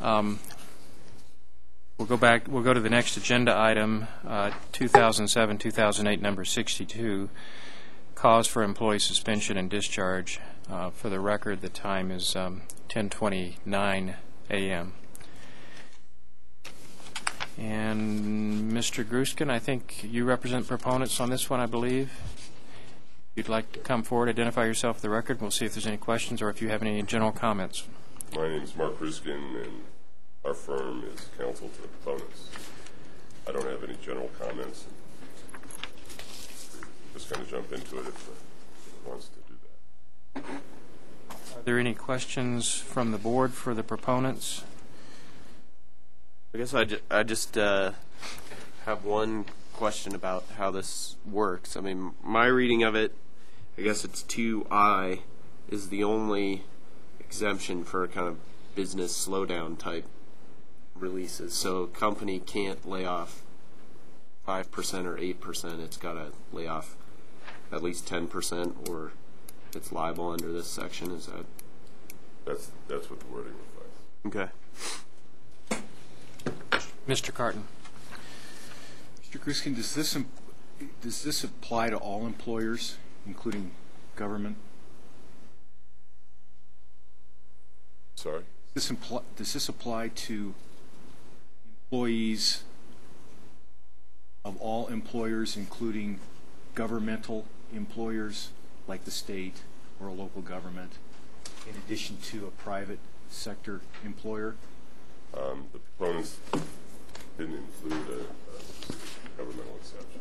We'll go back. We'll go to the next agenda item, 2007-2008, number 62, cause for employee suspension and discharge. For the record, the time is 10:29 a.m. And Mr. Gruskin, I think you represent proponents on this one, I believe. If you'd like to come forward, identify yourself for the record. We'll see if there's any questions or if you have any general comments. My name is Mark Gruskin, and our firm is counsel to the proponents. I don't have any general comments. Just going to jump into it if it wants to do that. Are there any questions from the board for the proponents? I guess I just have one question about how this works. I mean, my reading of it, I guess it's 2I is the only exemption for kind of business slowdown type releases. So a company can't lay off 5% or 8%. It's got to lay off at least 10%, or it's liable under this section. Is that? That's what the wording reflects. Okay. Mr. Carton. Mr. Gruskin, does this apply to all employers, including government? Sorry? Does this apply to employees of all employers, including governmental employers like the state or a local government, in addition to a private sector employer? The proponents didn't include a governmental exception.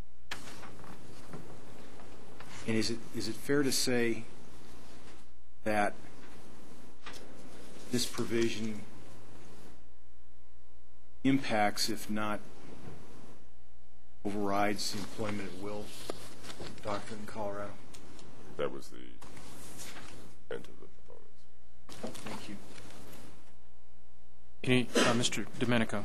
And is it fair to say that this provision impacts, if not overrides, the employment at will doctrine in Colorado? That was the intent of the proponents. Thank you. Mr. Domenico.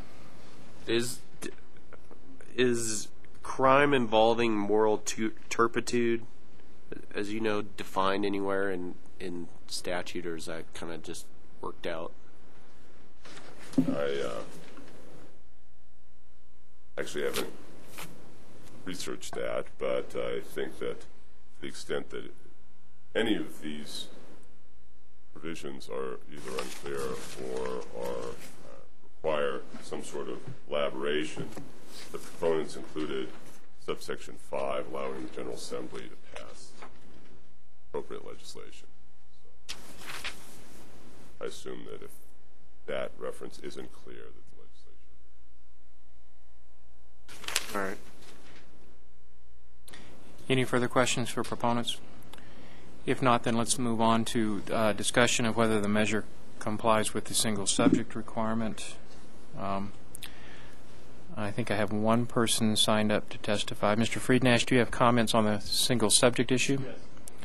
Is crime involving moral turpitude, as you know, defined anywhere in statute, or is that kind of just worked out? I actually haven't researched that, but I think that to the extent that any of these provisions are either unclear or require some sort of elaboration, the proponents included subsection 5, allowing the General Assembly to pass appropriate legislation. So I assume that if that reference isn't clear, that the legislation. All right. Any further questions for proponents? If not, then let's move on to discussion of whether the measure complies with the single subject requirement. I think I have one person signed up to testify. Mr. Friednash, do you have comments on the single subject issue? Yes.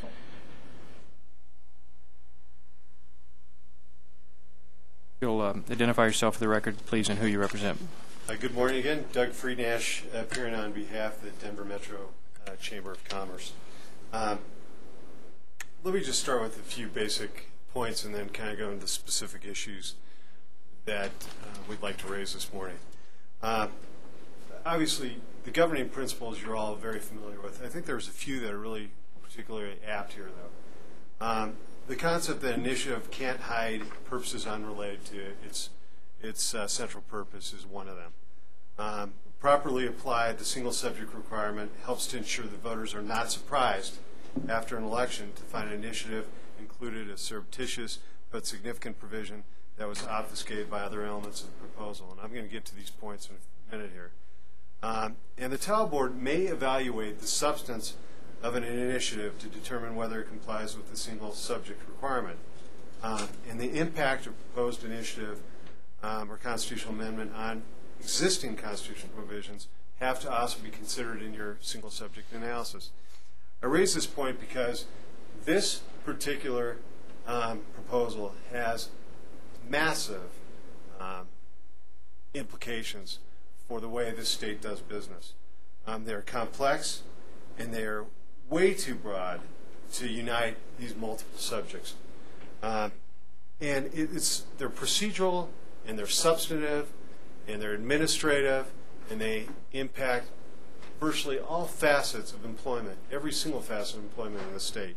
You'll identify yourself for the record, please, and who you represent. Good morning again. Doug Friednash, appearing on behalf of the Denver Metro Chamber of Commerce. Let me just start with a few basic points and then kind of go into specific issues that we'd like to raise this morning. Obviously, the governing principles you're all very familiar with. I think there's a few that are really particularly apt here, though. The concept that initiative can't hide purposes unrelated to its central purpose is one of them. Properly applied, the single subject requirement helps to ensure that voters are not surprised after an election to find an initiative included a surreptitious but significant provision that was obfuscated by other elements of the proposal. And I'm going to get to these points in a minute here. And the TAL Board may evaluate the substance of an initiative to determine whether it complies with the single subject requirement. And the impact of proposed initiative or constitutional amendment on existing constitutional provisions have to also be considered in your single subject analysis. I raise this point because this particular proposal has massive implications for the way this state does business. They're complex and they're way too broad to unite these multiple subjects. And they're procedural and they're substantive, and they're administrative, and they impact virtually all facets of employment, every single facet of employment in the state.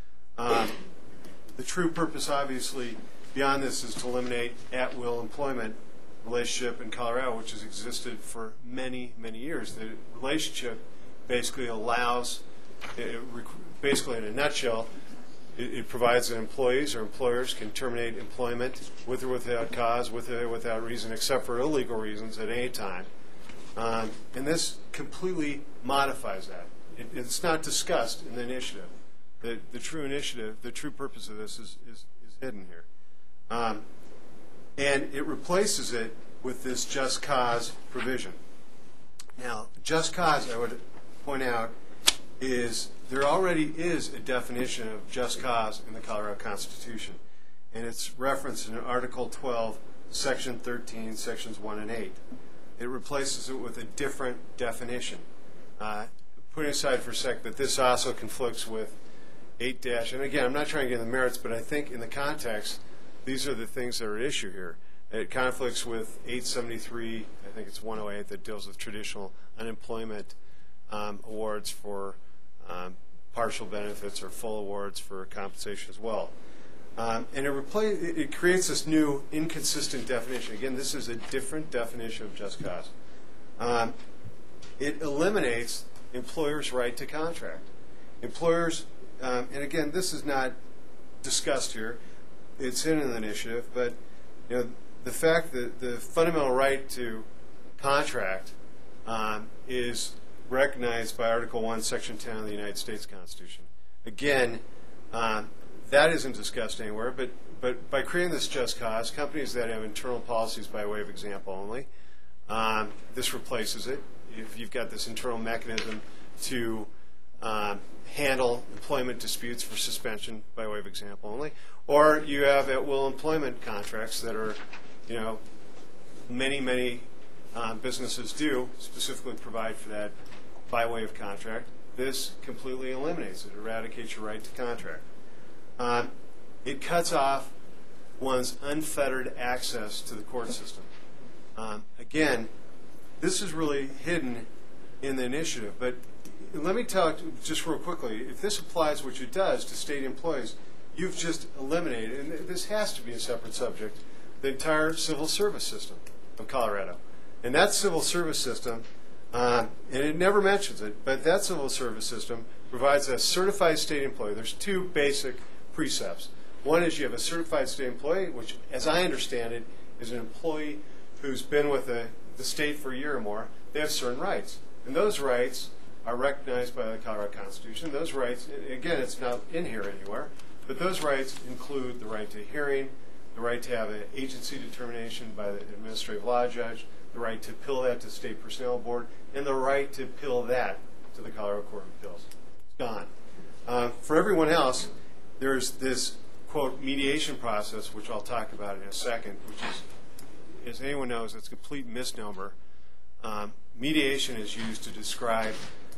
The true purpose, obviously, beyond this is to eliminate at-will employment relationship in Colorado, which has existed for many, many years. The relationship basically allows, basically in a nutshell, it provides that employees or employers can terminate employment with or without cause, with or without reason, except for illegal reasons at any time. And this completely modifies that. It's not discussed in the initiative. The true initiative, the true purpose of this is hidden here. And it replaces it with this just cause provision. Now, just cause, I would point out, is there already is a definition of just cause in the Colorado Constitution. And it's referenced in Article 12, Section 13, Sections 1 and 8. It replaces it with a different definition. Putting aside for a sec that this also conflicts with 8 and again, I'm not trying to get into the merits, but I think in the context, these are the things that are at issue here. It conflicts with 873, I think it's 108, that deals with traditional unemployment awards for partial benefits or full awards for compensation as well. And it creates this new inconsistent definition. Again, this is a different definition of just cause. It eliminates employers' right to contract. Employers, and again, this is not discussed here. It's in an initiative, but the fact that the fundamental right to contract is recognized by Article 1, Section 10 of the United States Constitution. Again, that isn't discussed anywhere, but by creating this just cause, companies that have internal policies by way of example only, this replaces it. If you've got this internal mechanism to handle employment disputes for suspension by way of example only, or you have at-will employment contracts that are, many businesses do specifically provide for that by way of contract. This completely eliminates it, eradicates your right to contract. It cuts off one's unfettered access to the court system. Again, this is really hidden in the initiative, but let me talk just real quickly. If this applies, which it does, to state employees, you've just eliminated, and this has to be a separate subject, the entire civil service system of Colorado. And that civil service system, and it never mentions it, but that civil service system provides a certified state employee. There's two basic precepts. One is you have a certified state employee, which, as I understand it, is an employee who's been with the state for a year or more. They have certain rights. And those rights are recognized by the Colorado Constitution. Those rights, again, it's not in here anywhere, but those rights include the right to hearing, the right to have an agency determination by the administrative law judge, the right to appeal that to the State Personnel Board, and the right to appeal that to the Colorado Court of Appeals. It's gone. For everyone else, there's this, quote, mediation process, which I'll talk about in a second, which is, as anyone knows, it's a complete misnomer. Mediation is used to describe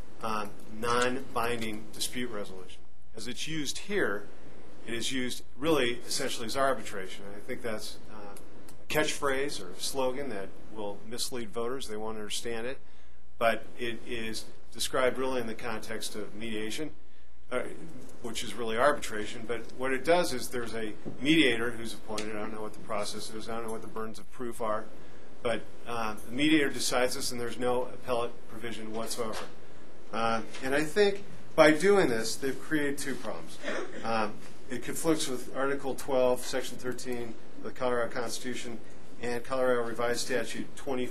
non-binding dispute resolution. As it's used here, it is used really essentially as arbitration. I think that's a catchphrase or a slogan that will mislead voters. They won't understand it. But it is described really in the context of mediation, which is really arbitration. But what it does is there's a mediator who's appointed. I don't know what the process is. I don't know what the burdens of proof are. But the mediator decides this, and there's no appellate provision whatsoever. And I think by doing this, they've created two problems. It conflicts with Article 12, Section 13 of the Colorado Constitution and Colorado Revised Statute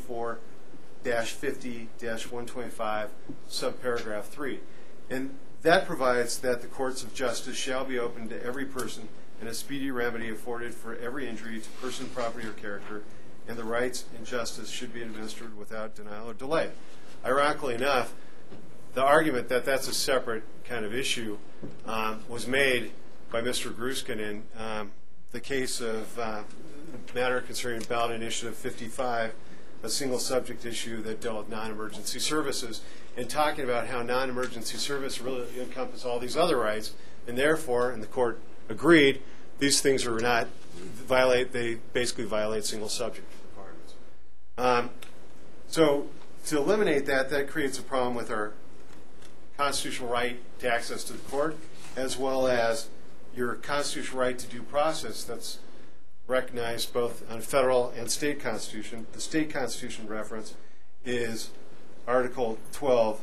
24-50-125, subparagraph 3. And that provides that the courts of justice shall be open to every person and a speedy remedy afforded for every injury to person, property, or character, and the rights and justice should be administered without denial or delay. Ironically enough, the argument that that's a separate kind of issue was made by Mr. Gruskin in the case of matter concerning ballot initiative 55, a single subject issue that dealt with non-emergency services, and talking about how non-emergency service really encompass all these other rights, and therefore, and the court agreed, these things are not they basically violate single subject requirements. So to eliminate that, that creates a problem with our constitutional right to access to the court, as well as your constitutional right to due process that's recognized both on federal and state constitution. The state constitution reference is Article 12,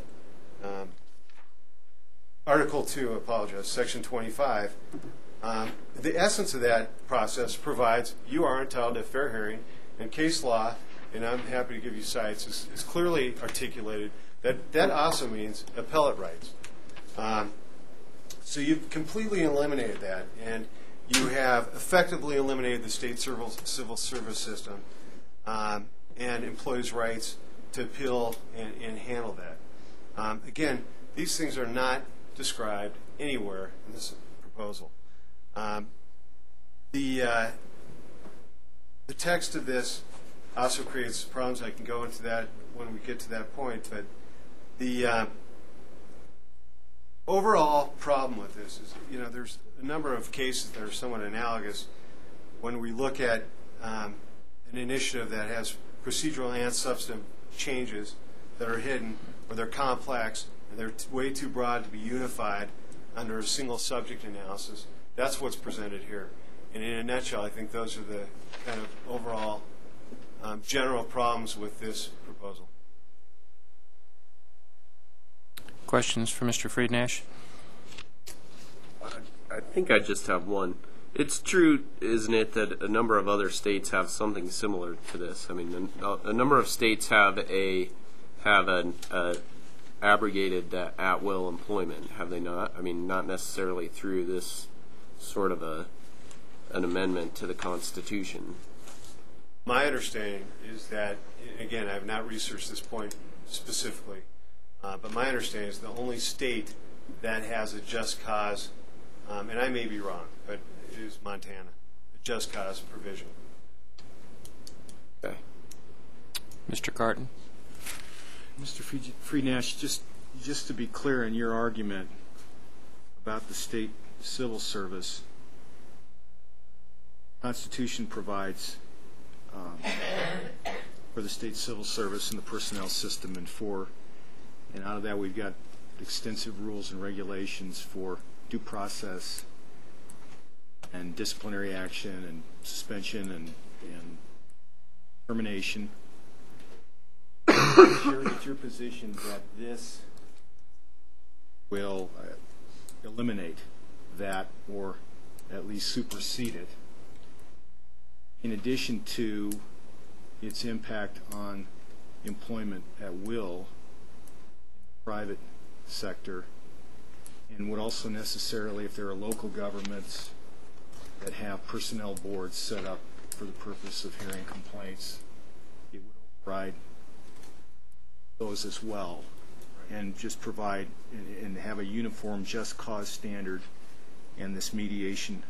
Article 2, Section 25. The essence of that process provides you are entitled to a fair hearing, and case law, and I'm happy to give you cites, is clearly articulated that also means appellate rights. So you've completely eliminated that, and you have effectively eliminated the state civil service system and employees' rights to appeal and handle that. Again, these things are not described anywhere in this proposal. The text of this also creates problems. I can go into that when we get to that point, but the overall problem with this is, there's a number of cases that are somewhat analogous when we look at an initiative that has procedural and substantive changes that are hidden or they're complex and they're way too broad to be unified under a single subject analysis. That's what's presented here. And in a nutshell, I think those are the kind of overall general problems with this proposal. Questions for Mr. Friednash? I think I just have one. It's true, isn't it, that a number of other states have something similar to this? I mean, a number of states have an abrogated at-will employment, have they not? I mean, not necessarily through this sort of an amendment to the Constitution. My understanding is that, again, I have not researched this point specifically, but my understanding is the only state that has a just cause, and I may be wrong, but it is Montana, a just cause provision. Okay. Mr. Carton? Mr. Friednash, just to be clear in your argument about the state civil service, the Constitution provides for the state civil service and the personnel system, and out of that we've got extensive rules and regulations for due process and disciplinary action and suspension and termination. It's your position that this will eliminate that or at least supersede it, in addition to its impact on employment at will in the private sector, and would also necessarily, if there are local governments that have personnel boards set up for the purpose of hearing complaints, it would override those as well, and just provide and have a uniform just cause standard and this mediation.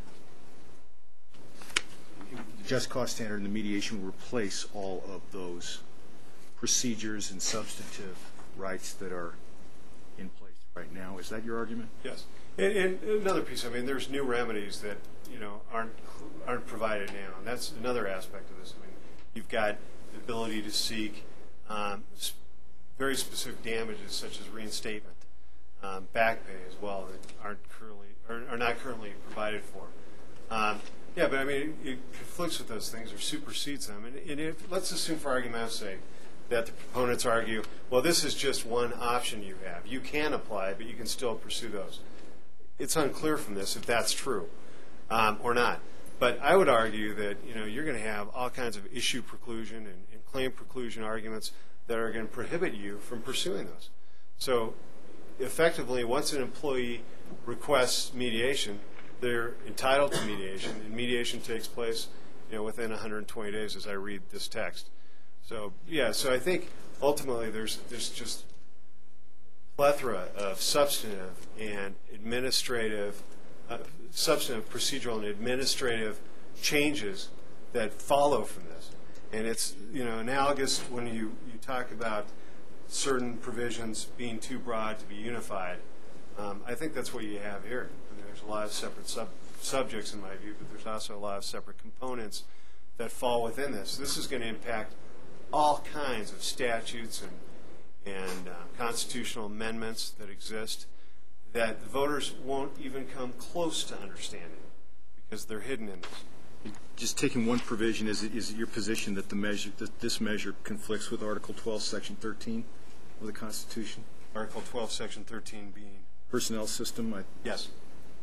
The just cause standard and the mediation will replace all of those procedures and substantive rights that are in place right now. Is that your argument? Yes. And another piece, I mean, there's new remedies that, aren't provided now, and that's another aspect of this. I mean, you've got the ability to seek very specific damages such as reinstatement, back pay as well, that are not currently provided for. Yeah, but I mean, it conflicts with those things or supersedes them. And let's assume, for argument's sake, that the proponents argue, well, this is just one option you have. You can apply, but you can still pursue those. It's unclear from this if that's true or not. But I would argue that you're going to have all kinds of issue preclusion and claim preclusion arguments that are going to prohibit you from pursuing those. So effectively, once an employee requests mediation, they're entitled to mediation, and mediation takes place within 120 days as I read this text. So yeah, so I think ultimately there's just plethora of substantive and administrative, substantive procedural and administrative changes that follow from this. And it's analogous when you talk about certain provisions being too broad to be unified. I think that's what you have here. I mean, there's a lot of separate subjects in my view, but there's also a lot of separate components that fall within this. This is going to impact all kinds of statutes and constitutional amendments that exist that the voters won't even come close to understanding because they're hidden in this. Just taking one provision, is it your position that this measure conflicts with Article 12, Section 13 of the Constitution? Article 12, Section 13 being? Personnel system, Yes,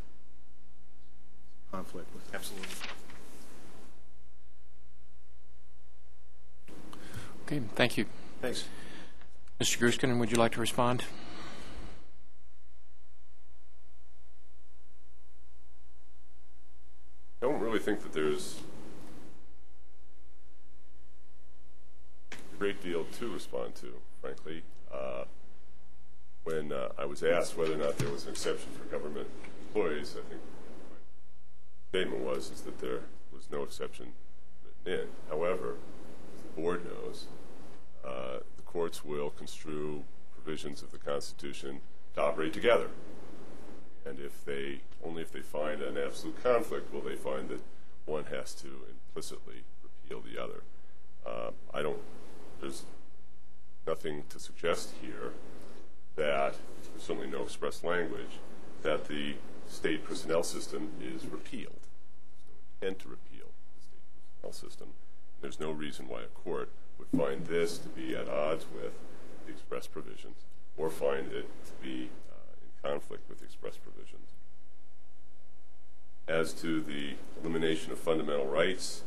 conflict with. absolutely. Okay, thank you. Thanks. Mr. Gruskin, would you like to respond? I don't really think that there's a great deal to respond to, frankly. When I was asked whether or not there was an exception for government employees, I think my statement was that there was no exception written in. However, as the board knows, the courts will construe provisions of the Constitution to operate together. And only if they find an absolute conflict will they find that one has to implicitly repeal the other. There's nothing to suggest here that, there's certainly no express language, that the state personnel system is repealed. There's no intent to repeal the state personnel system. There's no reason why a court would find this to be at odds with the express provisions or find it to be in conflict with the express provisions. As to the elimination of fundamental rights,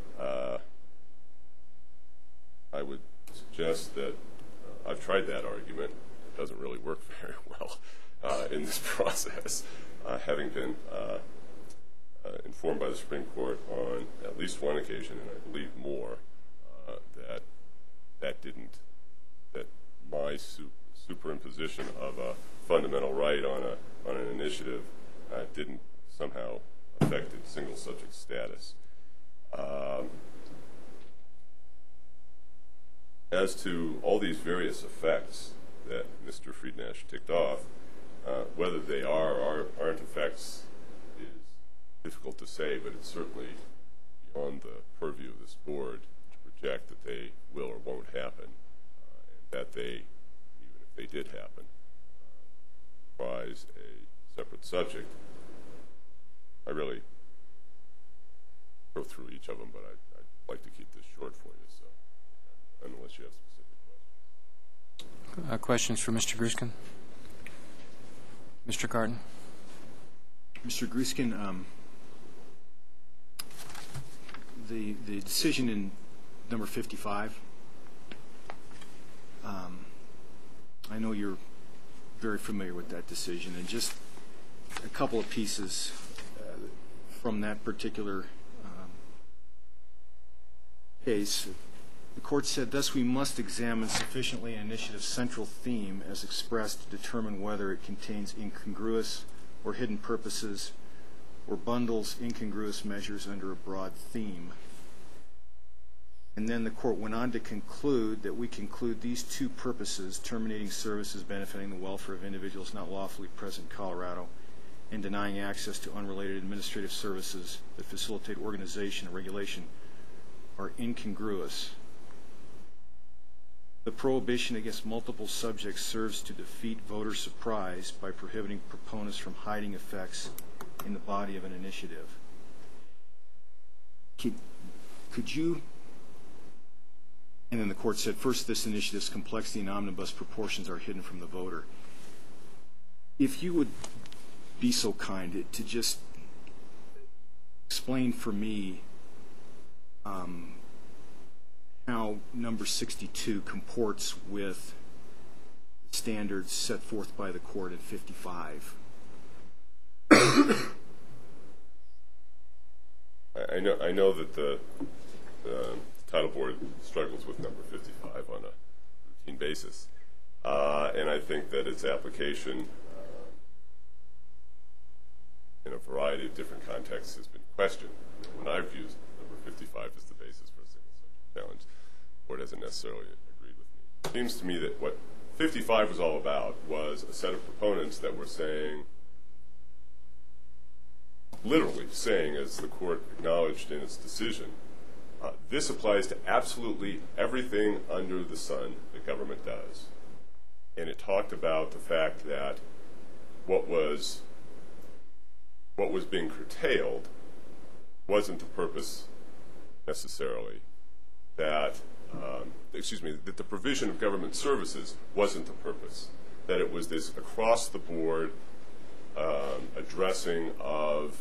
I would suggest that I've tried that argument. It doesn't really work very well in this process, having been informed by the Supreme Court on at least one occasion, and I believe more, that my superimposition of a fundamental right on an initiative didn't somehow affect its single subject status. As to all these various effects that Mr. Friednash ticked off, whether they are or aren't effects is difficult to say, but it's certainly beyond the purview of this board to project that they will or won't happen, and that they, even if they did happen, comprise a separate subject. I really go through each of them, but I'd like to keep this short for you, so unless you have specific questions. Questions for Mr. Gruskin? Mr. Carton? Mr. Gruskin, the decision in number 55, I know you're very familiar with that decision, and just a couple of pieces from that particular case. The court said, thus we must examine sufficiently an initiative's central theme as expressed to determine whether it contains incongruous or hidden purposes or bundles incongruous measures under a broad theme. And then the court went on to conclude that we conclude these two purposes, terminating services benefiting the welfare of individuals not lawfully present in Colorado and denying access to unrelated administrative services that facilitate organization and regulation, are incongruous. The prohibition against multiple subjects serves to defeat voter surprise by prohibiting proponents from hiding effects in the body of an initiative. Could you, and then the court said, first, this initiative's complexity and omnibus proportions are hidden from the voter. If you would be so kind to just explain for me how number 62 comports with standards set forth by the court in 55. I know that the title board struggles with number 55 on a routine basis, and I think that its application in a variety of different contexts has been questioned. When I've used number 55 as the basis for a single subject challenge, the board hasn't necessarily agreed with me. It seems to me that what 55 was all about was a set of proponents that were saying literally saying, as the court acknowledged in its decision, this applies to absolutely everything under the sun that government does. And it talked about the fact that what was being curtailed wasn't the purpose necessarily, that that the provision of government services wasn't the purpose, that it was this across-the-board addressing of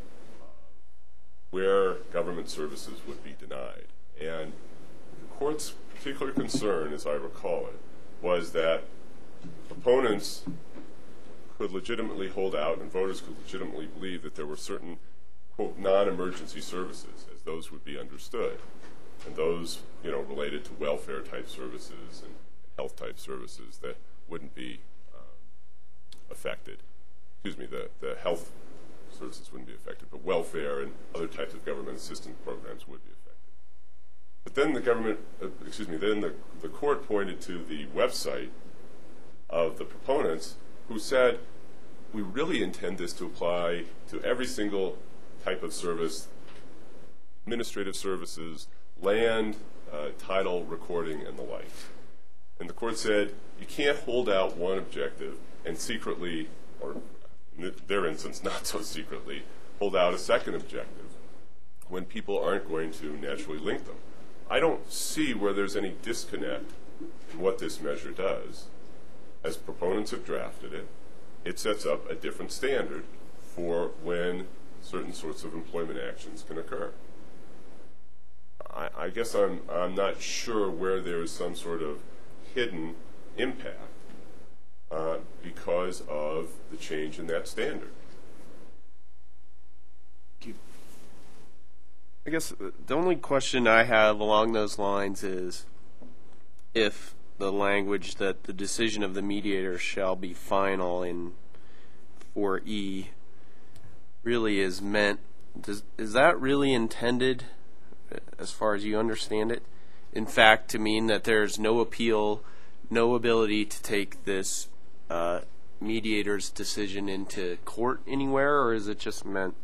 where government services would be denied. And the court's particular concern, as I recall it, was that opponents could legitimately hold out and voters could legitimately believe that there were certain, quote, non-emergency services, as those would be understood, and those, related to welfare-type services and health-type services that wouldn't be affected. The health services wouldn't be affected, but welfare and other types of government assistance programs would be affected. But then the court pointed to the website of the proponents who said, we really intend this to apply to every single type of service, administrative services, land, title, recording, and the like. And the court said, you can't hold out one objective and secretly, or in their instance, not so secretly, hold out a second objective when people aren't going to naturally link them. I don't see where there's any disconnect in what this measure does. As proponents have drafted it, it sets up a different standard for when certain sorts of employment actions can occur. I guess I'm not sure where there is some sort of hidden impact because of the change in that standard. I guess the only question I have along those lines is if the language that the decision of the mediator shall be final in 4E really is meant, is that really intended, as far as you understand it, in fact, to mean that there's no appeal, no ability to take this mediator's decision into court anywhere, or is it just meant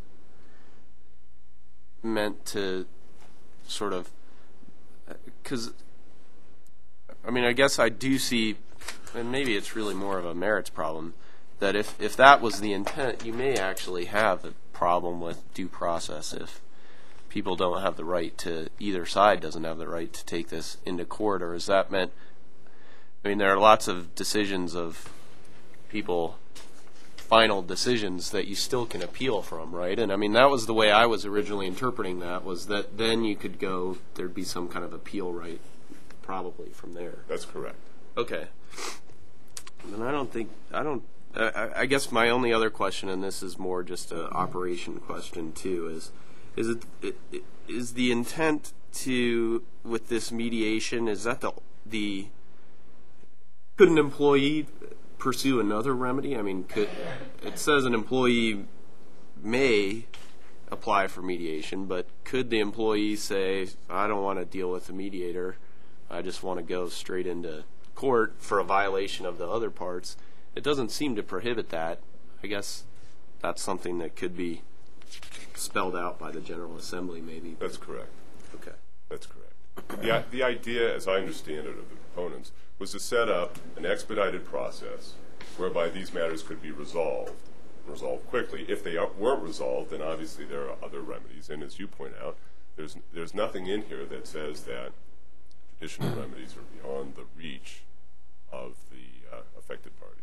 to sort of, because I guess I do see, and maybe it's really more of a merits problem, that if that was the intent, you may actually have a problem with due process if people don't have the right to, either side doesn't have the right to take this into court, or is that meant, there are lots of decisions of people, final decisions that you still can appeal from, right? And that was the way I was originally interpreting that, was that then you could go, there'd be some kind of appeal right probably from there. That's correct. Okay. And I guess my only other question, and this is more just an operation question too, is the intent to, with this mediation, is that the could an employee pursue another remedy? It says an employee may apply for mediation, but could the employee say, I don't want to deal with the mediator, I just want to go straight into court for a violation of the other parts? It doesn't seem to prohibit that. I guess that's something that could be spelled out by the General Assembly, maybe. That's correct. Okay. That's correct. The idea, as I understand it, of the proponents was to set up an expedited process whereby these matters could be resolved quickly. If they weren't resolved, then obviously there are other remedies. And as you point out, there's nothing in here that says that traditional remedies are beyond the reach of the affected parties.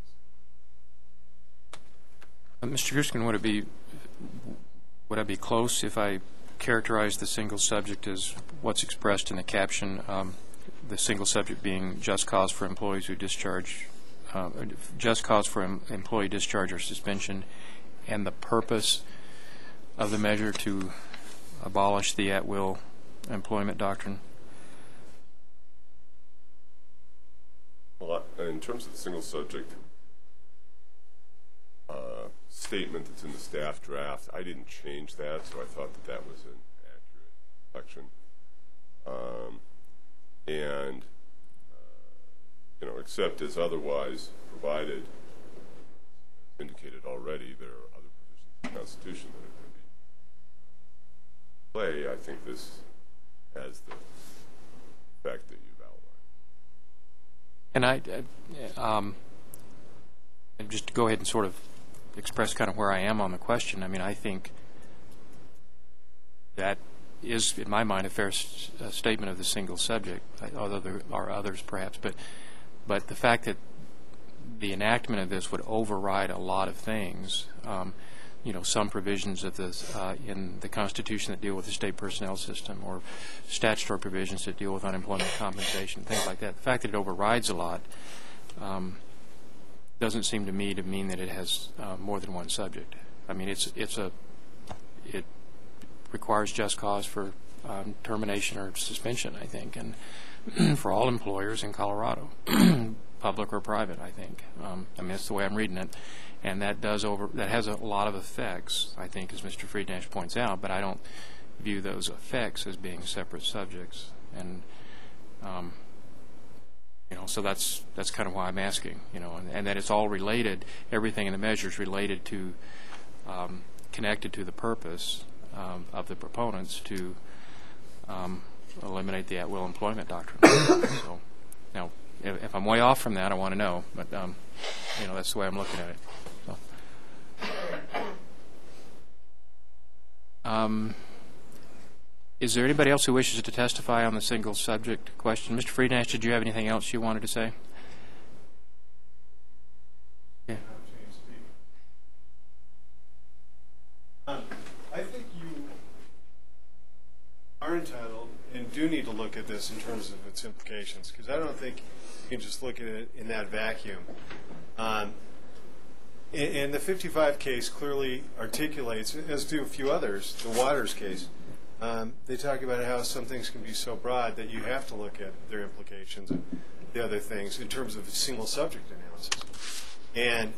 Mr. Gruskin, would I be close if I characterize the single subject as what's expressed in the caption, the single subject being just cause for employees who discharge, just cause for employee discharge or suspension, and the purpose of the measure to abolish the at-will employment doctrine? Well, in terms of the single subject statement that's in the staff draft, I didn't change that, so I thought that was an accurate reflection. Except as otherwise provided, indicated already, there are other provisions of the Constitution that are going to be play, I think this has the effect that you've outlined. And just to go ahead and sort of express kind of where I am on the question, I mean, I think that is, in my mind, a fair statement of the single subject, although there are others perhaps. But the fact that the enactment of this would override a lot of things, some provisions of this in the Constitution that deal with the state personnel system, or statutory provisions that deal with unemployment compensation, things like that. The fact that it overrides a lot doesn't seem to me to mean that it has more than one subject. I mean, it requires just cause for termination or suspension, I think, and for all employers in Colorado, public or private, I think. I mean, that's the way I'm reading it, and that has a lot of effects, I think, as Mr. Friednash points out. But I don't view those effects as being separate subjects, and so that's kind of why I'm asking, and that it's all related. Everything in the measure is related to, connected to the purpose of the proponents to eliminate the at-will employment doctrine. So, now, if I'm way off from that, I want to know. But that's the way I'm looking at it. So. Is there anybody else who wishes to testify on the single subject question? Mr. Friednash, did you have anything else you wanted to say? Yeah. I think you are entitled and do need to look at this in terms of its implications, because I don't think you can just look at it in that vacuum. And the 55 case clearly articulates, as do a few others, the Waters case. They talk about how some things can be so broad that you have to look at their implications and the other things in terms of a single subject analysis. And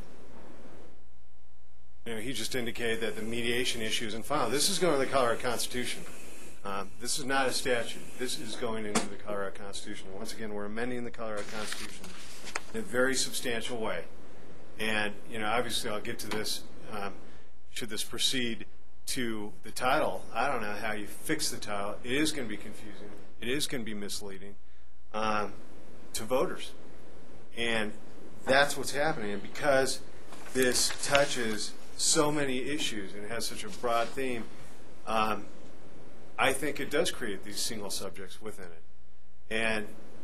he just indicated that the mediation issue is in file. This is going to the Colorado Constitution. This is not a statute. This is going into the Colorado Constitution. Once again, we're amending the Colorado Constitution in a very substantial way. And, obviously I'll get to this, should this proceed to the title. I don't know how you fix the title. It is going to be confusing. It is going to be misleading to voters. And that's what's happening. And because this touches so many issues and has such a broad theme, I think it does create these single subjects within it. And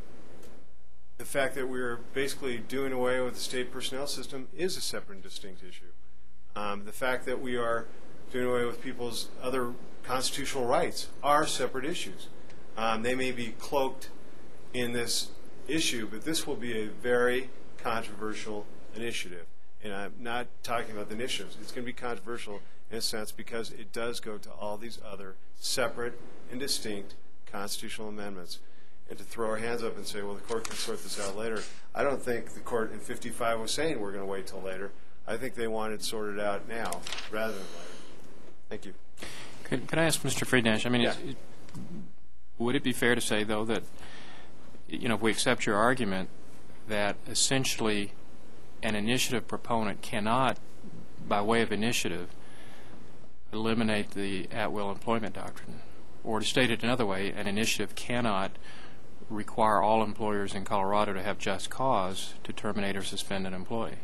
the fact that we're basically doing away with the state personnel system is a separate and distinct issue. The fact that we are doing away with people's other constitutional rights are separate issues. They may be cloaked in this issue, but this will be a very controversial initiative. And I'm not talking about the initiatives. It's going to be controversial in a sense because it does go to all these other separate and distinct constitutional amendments. And to throw our hands up and say, well, the court can sort this out later, I don't think the court in 55 was saying we're going to wait till later. I think they wanted it sorted out now rather than later. Thank you. Could I ask Mr. Friednash, I mean, Yeah. would it be fair to say, though, that, if we accept your argument, that essentially an initiative proponent cannot, by way of initiative, eliminate the at-will employment doctrine? Or to state it another way, an initiative cannot require all employers in Colorado to have just cause to terminate or suspend an employee?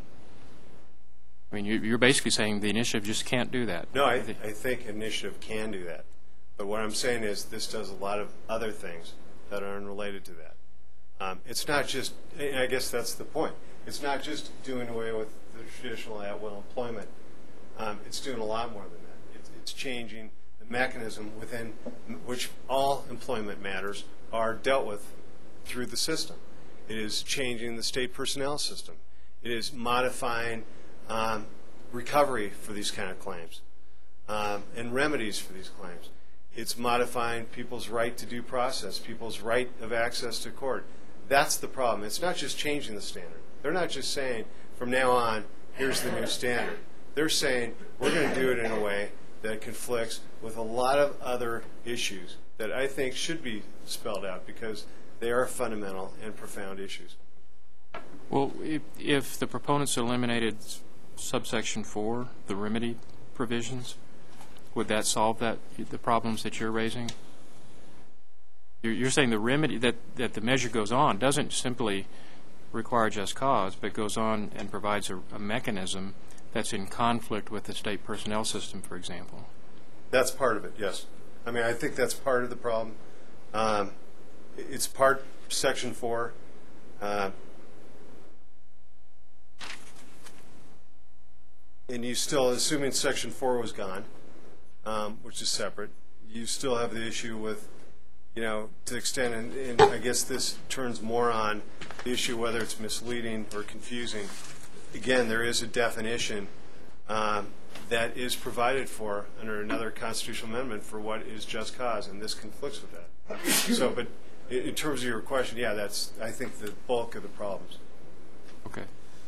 I mean, you're basically saying the initiative just can't do that. No, I think initiative can do that. But what I'm saying is this does a lot of other things that are unrelated to that. It's not just, and I guess that's the point, it's not just doing away with the traditional at-will employment. It's doing a lot more than that. It's changing the mechanism within which all employment matters are dealt with through the system. It is changing the state personnel system. It is modifying recovery for these kind of claims and remedies for these claims. It's modifying people's right to due process, people's right of access to court. That's the problem. It's not just changing the standard. They're not just saying, from now on, here's the new standard. They're saying, we're going to do it in a way that conflicts with a lot of other issues that I think should be spelled out because they are fundamental and profound issues. Well, if the proponents eliminated subsection 4, the remedy provisions, would that solve the problems that you're raising? You're saying the remedy, that the measure goes on, doesn't simply require just cause, but goes on and provides a mechanism that's in conflict with the state personnel system, for example. That's part of it, yes. I mean, I think that's part of the problem. It's part Section 4. And you still, assuming Section 4 was gone, which is separate, you still have the issue with, to the extent, and I guess this turns more on the issue whether it's misleading or confusing. Again, there is a definition that is provided for under another constitutional amendment for what is just cause, and this conflicts with that. So, but in terms of your question, yeah, that's, I think, the bulk of the problems. Okay.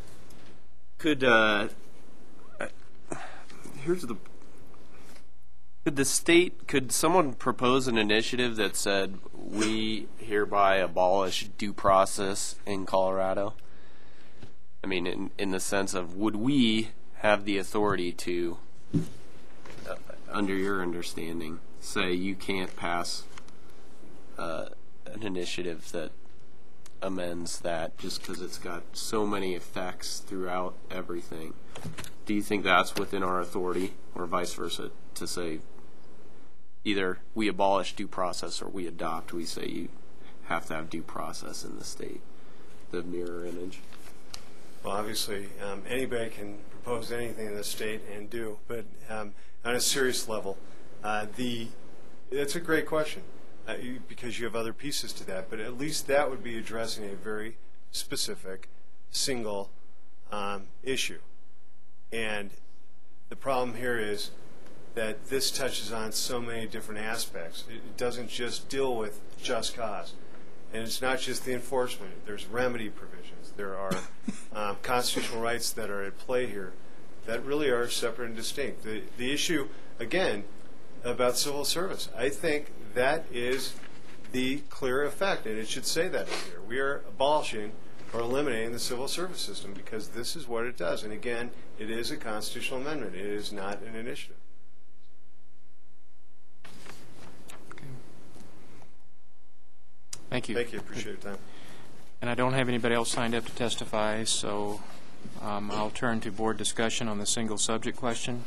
Could someone propose an initiative that said, we hereby abolish due process in Colorado? I mean, in the sense of, would we have the authority to, under your understanding, say you can't pass an initiative that amends that just because it's got so many effects throughout everything? Do you think that's within our authority, or vice versa, to say either we abolish due process or we adopt, we say you have to have due process in the state, the mirror image? Well, obviously, anybody can propose anything in the state and do, but on a serious level, it's a great question because you have other pieces to that, but at least that would be addressing a very specific, single issue. And the problem here is that this touches on so many different aspects. It doesn't just deal with just cause. And it's not just the enforcement. There's remedy provisions. There are constitutional rights that are at play here that really are separate and distinct. The issue, again, about civil service, I think that is the clear effect, and it should say that in here. We are abolishing or eliminating the civil service system because this is what it does. And again, it is a constitutional amendment. It is not an initiative. Okay. Thank you. Thank you. Appreciate your time. And I don't have anybody else signed up to testify, so I'll turn to board discussion on the single subject question.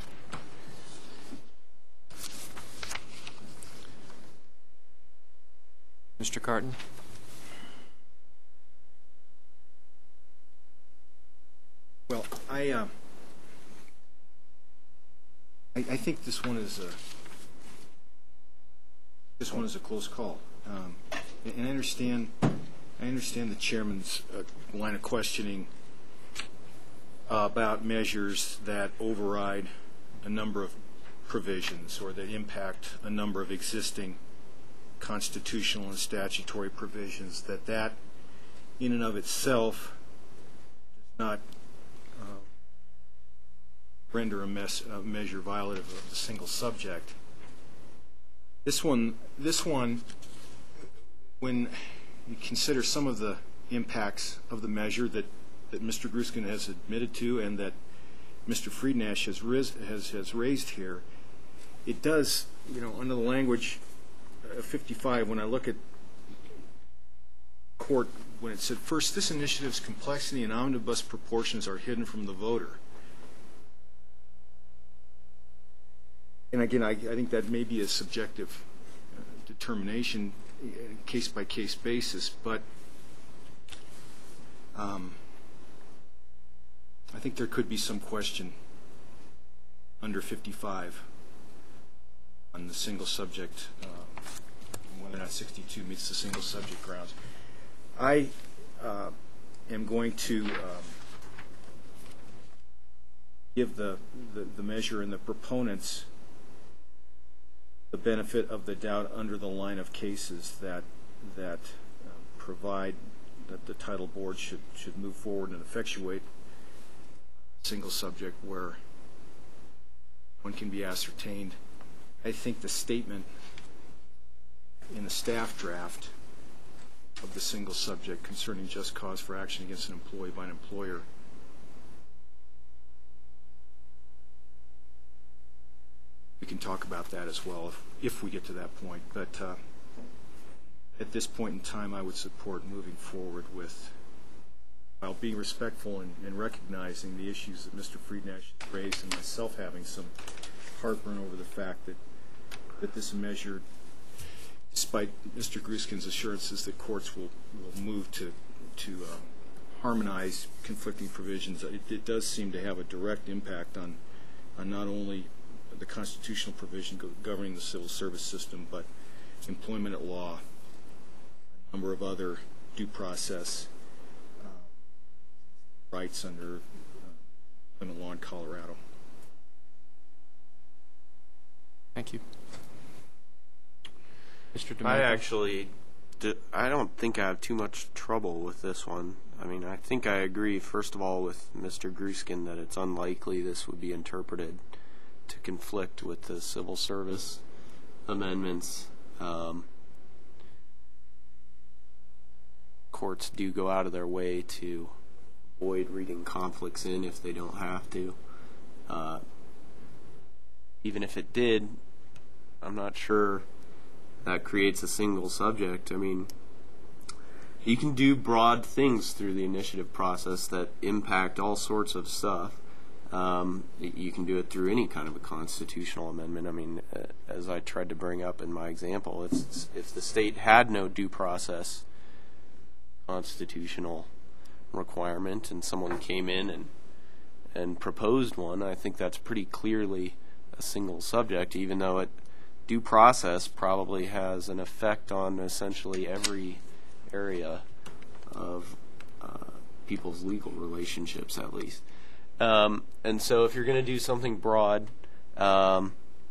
Mr. Carton? Well, I think this one is a close call, and I understand the chairman's line of questioning about measures that override a number of provisions or that impact a number of existing constitutional and statutory provisions. That in and of itself does not render a measure violative of the single subject. This one, when you consider some of the impacts of the measure that Mr. Gruskin has admitted to and that Mr. Friednash has raised here, it does, under the language of 55, when I look at court, when it said, first, this initiative's complexity and omnibus proportions are hidden from the voter. And again, I think that may be a subjective determination, case-by-case basis, but I think there could be some question under 55 on the single subject, whether or not 62 meets the single subject grounds. I am going to give the measure and the proponents the benefit of the doubt under the line of cases that provide that the title board should move forward and effectuate a single subject where one can be ascertained. I think the statement in the staff draft of the single subject concerning just cause for action against an employee by an employer we can talk about that as well if we get to that point. But at this point in time, I would support moving forward with, while being respectful and recognizing the issues that Mr. Friednash raised, and myself having some heartburn over the fact that this measure, despite Mr. Gruskin's assurances that courts will move to harmonize conflicting provisions, it does seem to have a direct impact on not only the constitutional provision governing the civil service system, but employment at law, a number of other due process rights under employment law in Colorado. Thank you. Mr. DeMarco? I don't think I have too much trouble with this one. I mean, I think I agree, first of all, with Mr. Gruskin that it's unlikely this would be interpreted to conflict with the civil service amendments. Courts do go out of their way to avoid reading conflicts in if they don't have to. Even if it did, I'm not sure that creates a single subject. I mean, you can do broad things through the initiative process that impact all sorts of stuff. You can do it through any kind of a constitutional amendment. I mean, as I tried to bring up in my example, if the state had no due process constitutional requirement and someone came in and proposed one, I think that's pretty clearly a single subject, even though due process probably has an effect on essentially every area of people's legal relationships, at least. And so if you're going to do something broad, that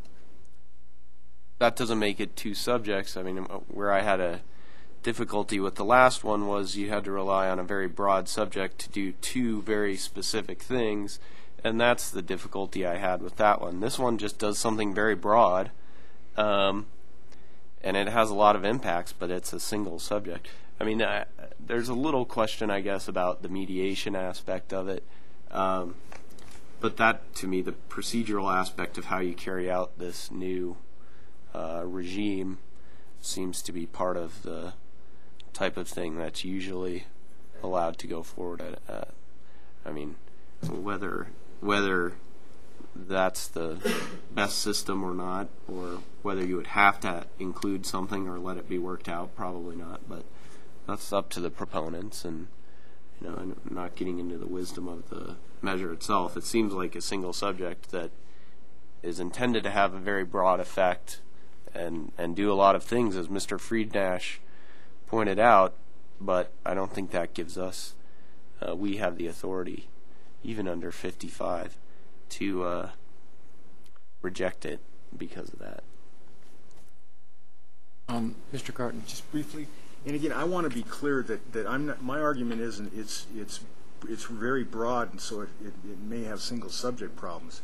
doesn't make it two subjects. I mean, where I had a difficulty with the last one was you had to rely on a very broad subject to do two very specific things, and that's the difficulty I had with that one. This one just does something very broad, and it has a lot of impacts, but it's a single subject. I mean, there's a little question, I guess, about the mediation aspect of it, but that, to me, the procedural aspect of how you carry out this new regime seems to be part of the type of thing that's usually allowed to go forward. I mean, whether that's the best system or not, or whether you would have to include something or let it be worked out, probably not. But that's up to the proponents, and I'm not getting into the wisdom of the measure itself. It seems like a single subject that is intended to have a very broad effect and do a lot of things, as Mr. Friednash pointed out, but I don't think that gives us, we have the authority, even under 55, to reject it because of that. Mr. Carton. Just briefly, and again, I want to be clear that I'm not, my argument isn't it's very broad, and so it may have single subject problems.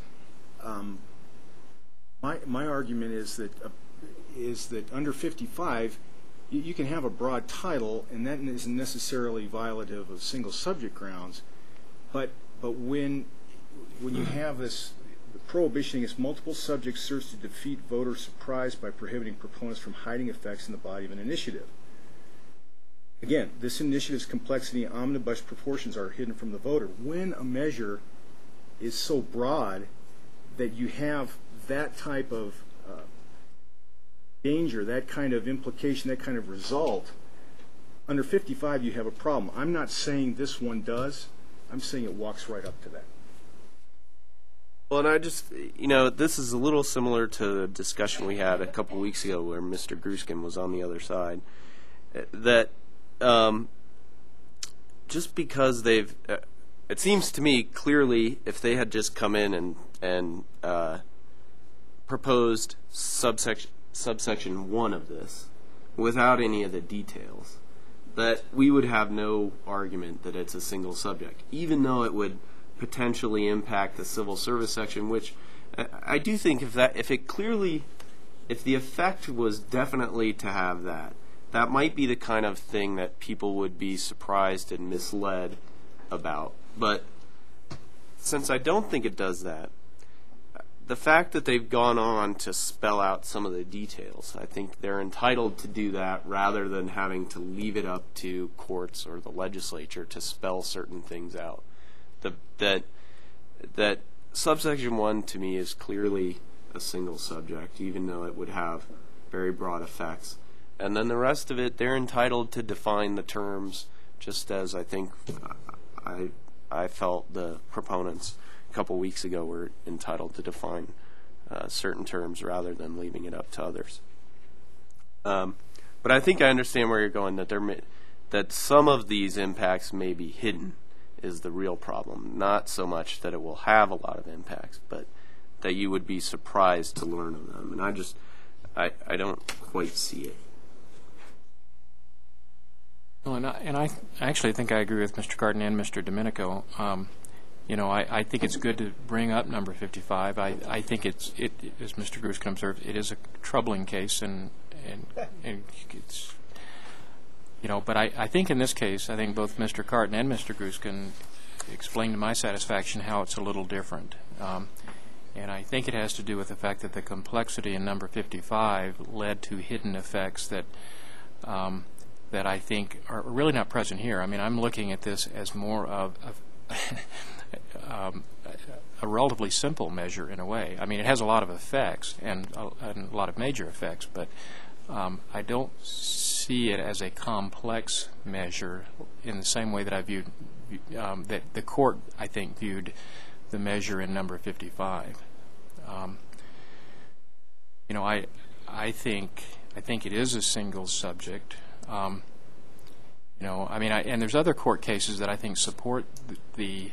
My argument is that under 55, you can have a broad title, and that isn't necessarily violative of single subject grounds. But when you have this prohibition against multiple subjects serves to defeat voter surprise by prohibiting proponents from hiding effects in the body of an initiative. Again, this initiative's complexity and omnibus proportions are hidden from the voter. When a measure is so broad that you have that type of danger, that kind of implication, that kind of result, under 55 you have a problem. I'm not saying this one does. I'm saying it walks right up to that. Well, and I just, this is a little similar to the discussion we had a couple weeks ago where Mr. Gruskin was on the other side. That just because they've, it seems to me clearly if they had just come in and proposed subsection 1 of this without any of the details, that we would have no argument that it's a single subject, even though it would potentially impact the civil service section, which I do think if the effect was definitely to have that might be the kind of thing that people would be surprised and misled about. But since I don't think it does that, the fact that they've gone on to spell out some of the details, I think they're entitled to do that rather than having to leave it up to courts or the legislature to spell certain things out. That subsection 1 to me is clearly a single subject, even though it would have very broad effects. And then the rest of it, they're entitled to define the terms, just as I think I felt the proponents a couple weeks ago were entitled to define certain terms rather than leaving it up to others. But I think I understand where you're going, that some of these impacts may be hidden is the real problem. Not so much that it will have a lot of impacts, but that you would be surprised to learn of them. And I don't quite see it. Well, and I actually think I agree with Mr. Carden and Mr. Domenico. I think it's good to bring up number 55. I think it as Mr. Gruskin observed, it is a troubling case, and it's, but I think in this case, I think both Mr. Carden and Mr. Gruskin explained to my satisfaction how it's a little different. And I think it has to do with the fact that the complexity in number 55 led to hidden effects that I think are really not present here. I mean, I'm looking at this as more of a relatively simple measure in a way. I mean, it has a lot of effects and a lot of major effects, but I don't see it as a complex measure in the same way that I viewed that the court, I think, viewed the measure in number 55. I think it is a single subject. And there's other court cases that I think support the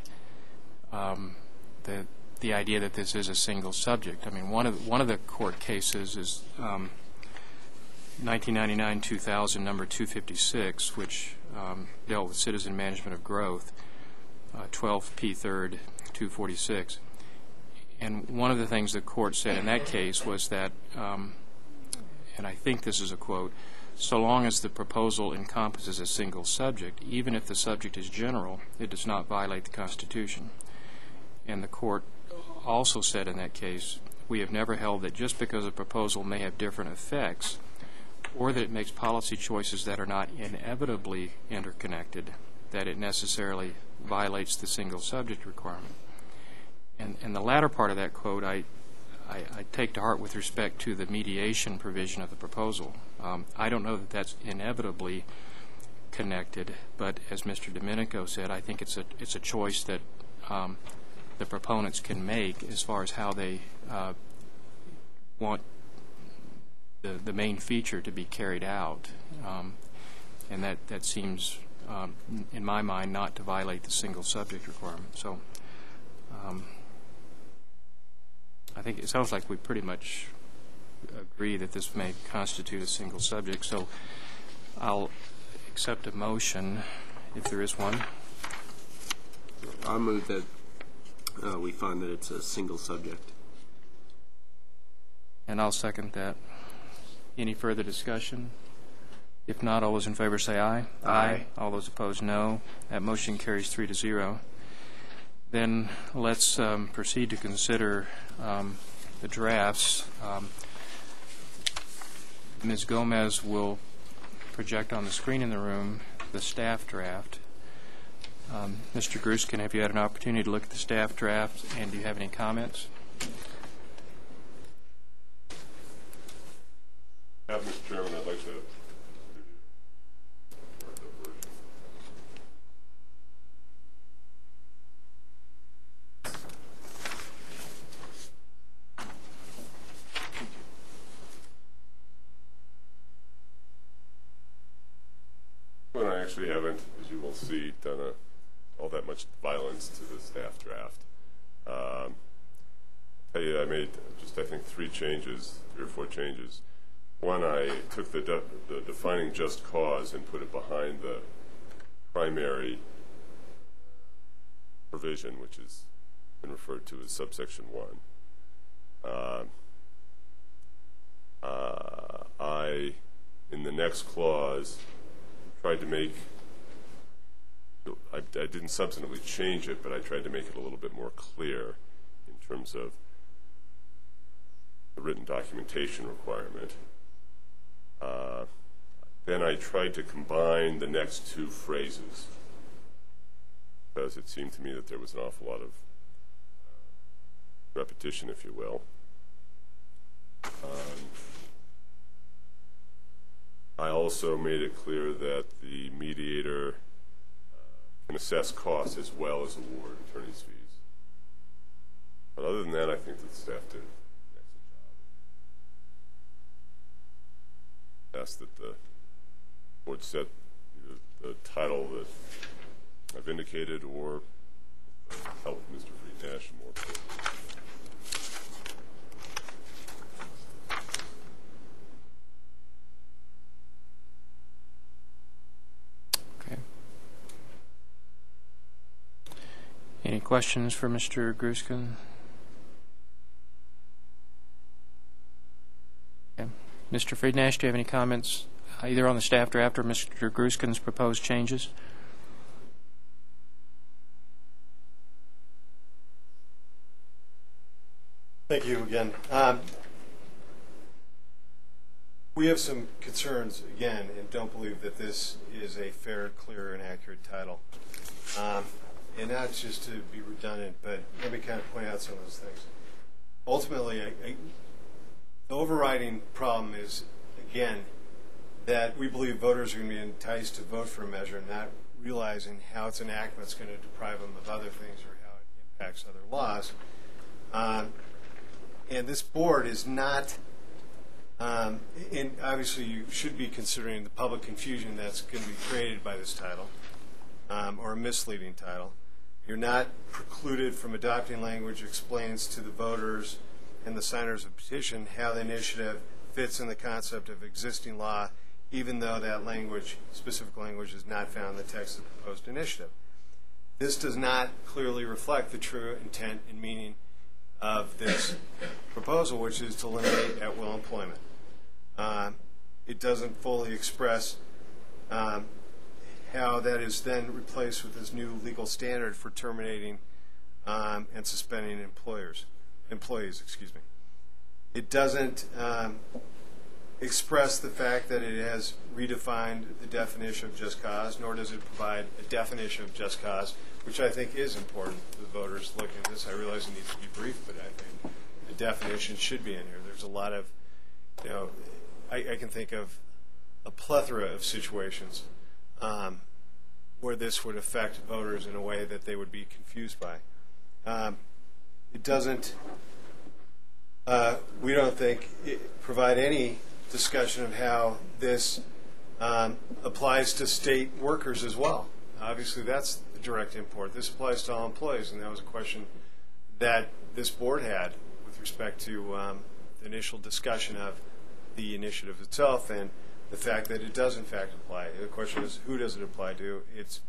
idea that this is a single subject. I mean, one of the court cases is 1999-2000 number 256, which dealt with citizen management of growth, 12 P. 3rd 246. And one of the things the court said in that case was that, and I think this is a quote, so long as the proposal encompasses a single subject, even if the subject is general, it does not violate the Constitution. And the court also said in that case, we have never held that just because a proposal may have different effects, or that it makes policy choices that are not inevitably interconnected, that it necessarily violates the single subject requirement. And the latter part of that quote I take to heart with respect to the mediation provision of the proposal. I don't know that that's inevitably connected, but as Mr. Domenico said, I think it's a choice that the proponents can make as far as how they want the main feature to be carried out, and that seems, in my mind, not to violate the single subject requirement. So I think it sounds like we pretty much agree that this may constitute a single subject. So I'll accept a motion if there is one. I move that we find that it's a single subject. And I'll second that. Any further discussion? If not, all those in favor say aye. Aye. All those opposed, no. That motion carries 3-0. Then let's proceed to consider the drafts. Ms. Gomez will project on the screen in the room the staff draft. Mr. Gruskin, have you had an opportunity to look at the staff draft, and do you have any comments? Mr. Chairman, I'd like to I actually haven't, as you will see, done all that much violence to the staff draft. I made just, I think, 3 or 4 changes. One, I took the defining just cause and put it behind the primary provision, which has been referred to as subsection 1. I, in the next clause, tried to make, I didn't substantively change it, but I tried to make it a little bit more clear in terms of the written documentation requirement. Then I tried to combine the next two phrases because it seemed to me that there was an awful lot of repetition, if you will. I also made it clear that the mediator can assess costs as well as award attorney's fees. But other than that, I think that the staff did an excellent job. Ask that the board set either the title that I've indicated or help Mr. Fried-Nash more. Okay. Any questions for Mr. Gruskin? Okay. Mr. Fried-Nash, do you have any comments either on the staff draft or Mr. Gruskin's proposed changes? Thank you again. We have some concerns, again, and don't believe that this is a fair, clear, and accurate title. And not just to be redundant, but let me kind of point out some of those things. Ultimately, the overriding problem is, again, that we believe voters are going to be enticed to vote for a measure, not realizing how its enactment is going to deprive them of other things or how it impacts other laws. And this board is not, and obviously you should be considering the public confusion that's going to be created by this title, or a misleading title. You're not precluded from adopting language that explains to the voters and the signers of petition how the initiative fits in the concept of existing law, even though that language, specific language, is not found in the text of the proposed initiative. This does not clearly reflect the true intent and meaning of this proposal, which is to eliminate at-will employment. It doesn't fully express how that is then replaced with this new legal standard for terminating and suspending employees. It doesn't express the fact that it has redefined the definition of just cause, nor does it provide a definition of just cause, which I think is important to the voters looking at this. I realize it needs to be brief, but I think the definition should be in here. There's a lot of, I can think of a plethora of situations where this would affect voters in a way that they would be confused by. It doesn't, we don't think, provide any discussion of how this applies to state workers as well. Obviously, that's the direct import. This applies to all employees, and that was a question that this board had with respect to the initial discussion of the initiative itself and the fact that it does in fact apply. The question is, who does it apply to? It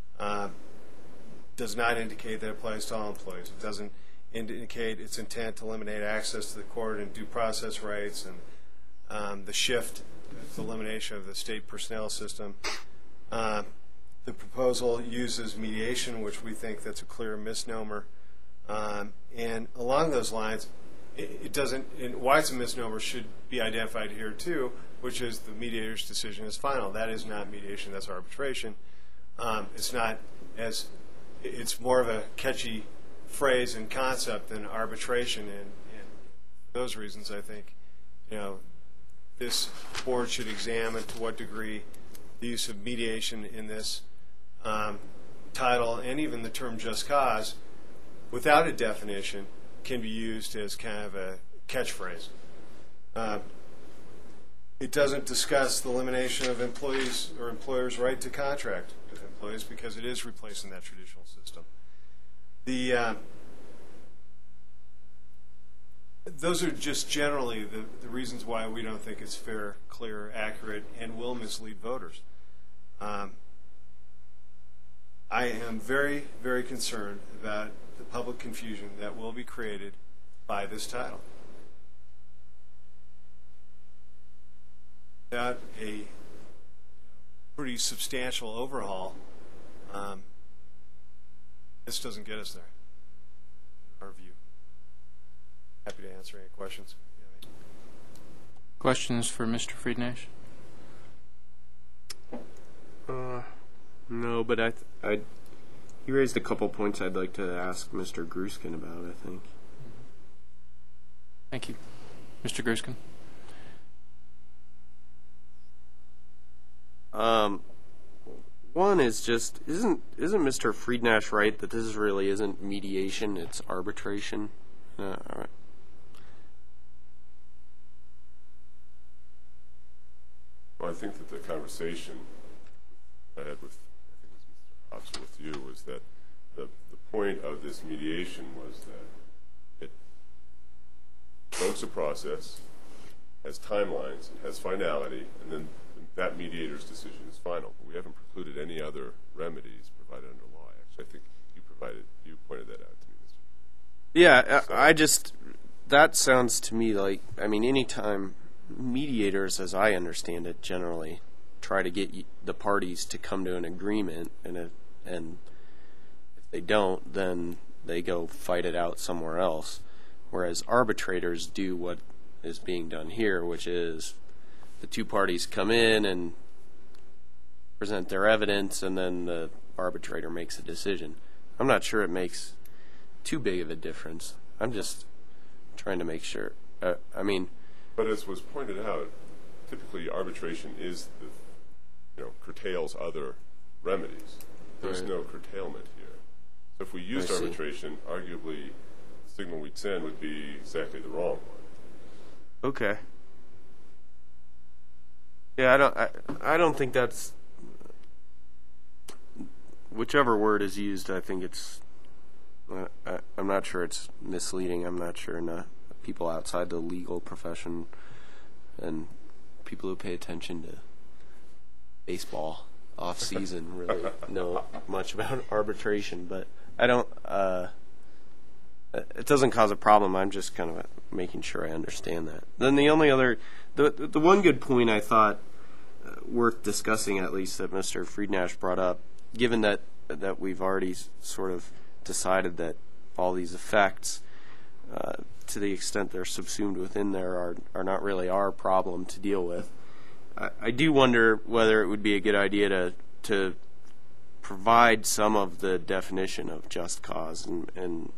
does not indicate that it applies to all employees. It doesn't indicate its intent to eliminate access to the court and due process rights and the shift, the elimination of the state personnel system. The proposal uses mediation, which we think that's a clear misnomer. And along those lines, it doesn't, and why it's a misnomer should be identified here too, which is the mediator's decision is final. That is not mediation, that's arbitration. It's not as, it's more of a catchy phrase and concept than arbitration, and for those reasons I think, this board should examine to what degree the use of mediation in this title and even the term just cause without a definition can be used as kind of a catchphrase. It doesn't discuss the elimination of employees or employers' right to contract with employees because it is replacing that traditional system. Those are just generally the reasons why we don't think it's fair, clear, accurate, and will mislead voters. I am very, very concerned about the public confusion that will be created by this title. Without a pretty substantial overhaul, this doesn't get us there, in our view. Happy to answer any questions. Questions for Mr. Friednash? No, but you raised a couple points I'd like to ask Mr. Gruskin about, I think. Thank you. Mr. Gruskin? One is just, isn't Mr. Friednash right that this really isn't mediation, it's arbitration? All right. Well, I think that the conversation I had with, I think it was Mr. Hobbs with you, was that the point of this mediation was that it invokes a process, has timelines, has finality, and then that mediator's decision is final. But we haven't precluded any other remedies provided under law. Actually, I think you pointed that out to me, Mr. Yeah, I just, that sounds to me like, I mean, anytime mediators, as I understand it, generally try to get the parties to come to an agreement, and if they don't, then they go fight it out somewhere else. Whereas arbitrators do what is being done here, which is the two parties come in and present their evidence, and then the arbitrator makes a decision. I'm not sure it makes too big of a difference. I'm just trying to make sure. I mean, But as was pointed out, typically arbitration is curtails other remedies. There's Right. no curtailment here. So if we used I see. arbitration, arguably the signal we'd send would be exactly the wrong one. okay. Yeah, I don't think that's, whichever word is used, I think it's, I'm not sure it's misleading. I'm not sure people outside the legal profession and people who pay attention to baseball off season really know much about arbitration, but I don't, it doesn't cause a problem. I'm just kind of making sure I understand that. Then the only other, the one good point I thought worth discussing, at least, that Mr. Friednash brought up, given that we've already sort of decided that all these effects, to the extent they're subsumed within there, are not really our problem to deal with. I do wonder whether it would be a good idea to provide some of the definition of just cause, and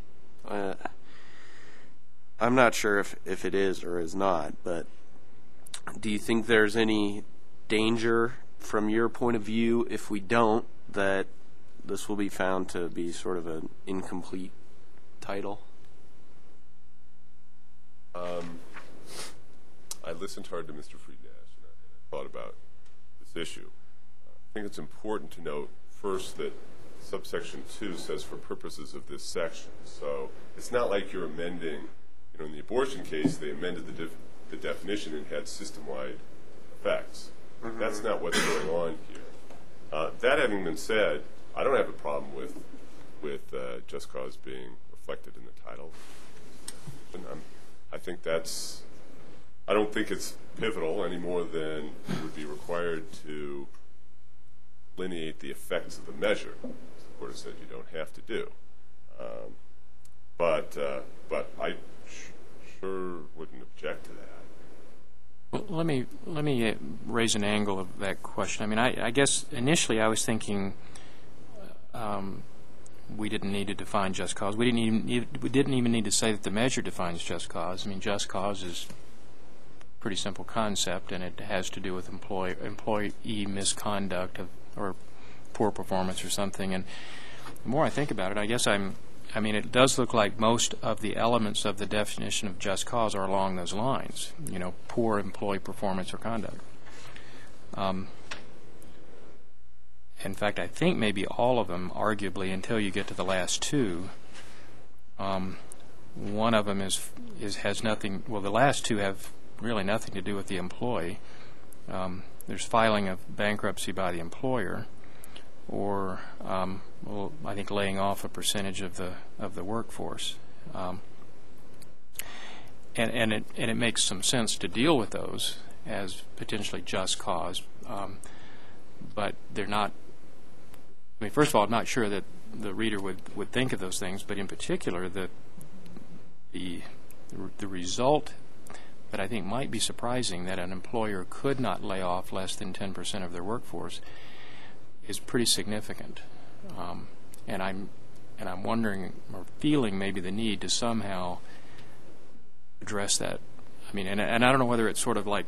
I'm not sure if it is or is not, but do you think there's any danger from your point of view, if we don't, that this will be found to be sort of an incomplete title? I listened hard to Mr. Friednash and I thought about this issue. I think it's important to note first that subsection 2 says for purposes of this section. So it's not like you're amending, in the abortion case, they amended the definition and had system-wide effects. That's not what's going on here. That having been said, I don't have a problem with just cause being reflected in the title. And I don't think it's pivotal any more than it would be required to delineate the effects of the measure. The court has said you don't have to do. But I sure wouldn't object to that. Well, let me raise an angle of that question. I mean, I guess initially I was thinking we didn't need to define just cause. We didn't even need to say that the measure defines just cause. I mean, just cause is a pretty simple concept, and it has to do with employee misconduct or poor performance or something. And the more I think about it, I guess I mean, it does look like most of the elements of the definition of just cause are along those lines, poor employee performance or conduct. In fact, I think maybe all of them, arguably, until you get to the last two. One of them has nothing, well, the last two have really nothing to do with the employee. There's filing of bankruptcy by the employer, or I think laying off a percentage of the workforce, and it makes some sense to deal with those as potentially just cause, but they're not. I mean, first of all, I'm not sure that the reader would think of those things, but in particular, the result that I think might be surprising, that an employer could not lay off less than 10% of their workforce, is pretty significant. And I'm wondering, or feeling maybe the need to somehow address that. I mean, and I don't know whether it's sort of like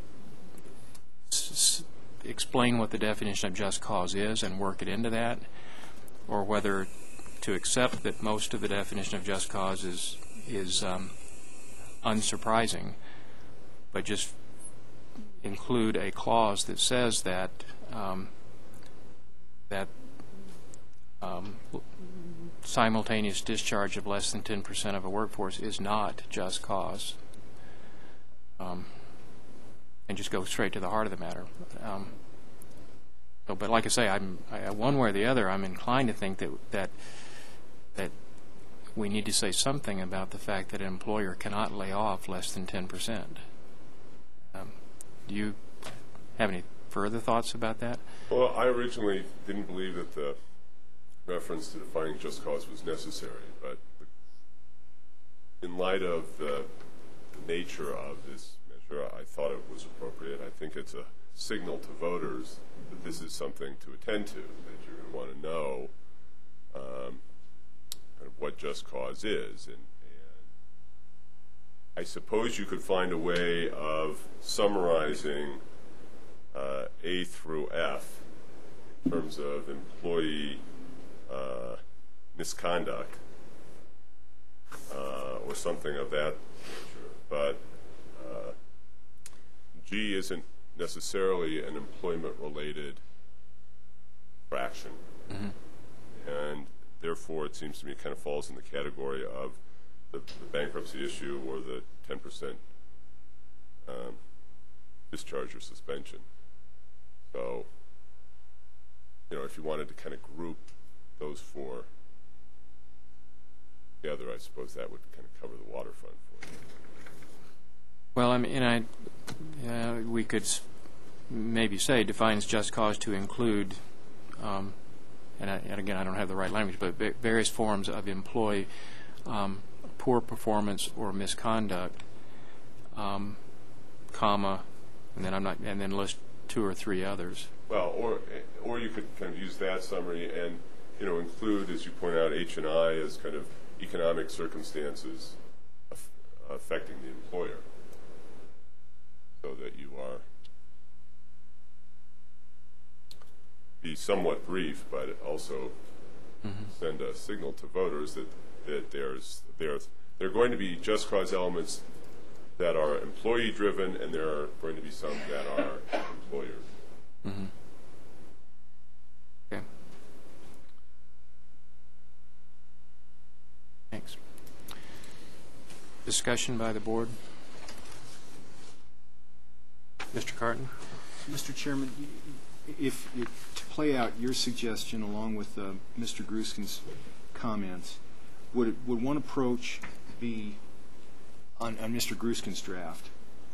explain what the definition of just cause is and work it into that, or whether to accept that most of the definition of just cause is unsurprising, but just include a clause that says that simultaneous discharge of less than 10% of a workforce is not just cause, and just go straight to the heart of the matter. But like I say, one way or the other, I'm inclined to think that we need to say something about the fact that an employer cannot lay off less than 10%. Do you have any further thoughts about that? Well, I originally didn't believe that the reference to defining just cause was necessary, but in light of the nature of this measure, I thought it was appropriate. I think it's a signal to voters that this is something to attend to, that you're going to want to know kind of what just cause is. And I suppose you could find a way of summarizing A through F in terms of employee misconduct or something of that nature. But G isn't necessarily an employment-related fraction. And therefore, it seems to me it kind of falls in the category of the bankruptcy issue or the 10% discharge or suspension. So, if you wanted to kind of group those four together, I suppose that would kind of cover the waterfront for you. Well, I mean, we could maybe say defines just cause to include, and again, I don't have the right language, but various forms of employee poor performance or misconduct, comma, and then list 2 or 3 others. Well, or you could kind of use that summary and include, as you point out, H&I as kind of economic circumstances affecting the employer, so that you be somewhat brief, but also send a signal to voters that there are going to be just cause elements that are employee driven, and there are going to be some that are employer. Okay. Thanks. Discussion by the board. Mr. Carton? Mr. Chairman, if to play out your suggestion along with Mr. Gruskin's comments, would one approach be on Mr. Gruskin's draft?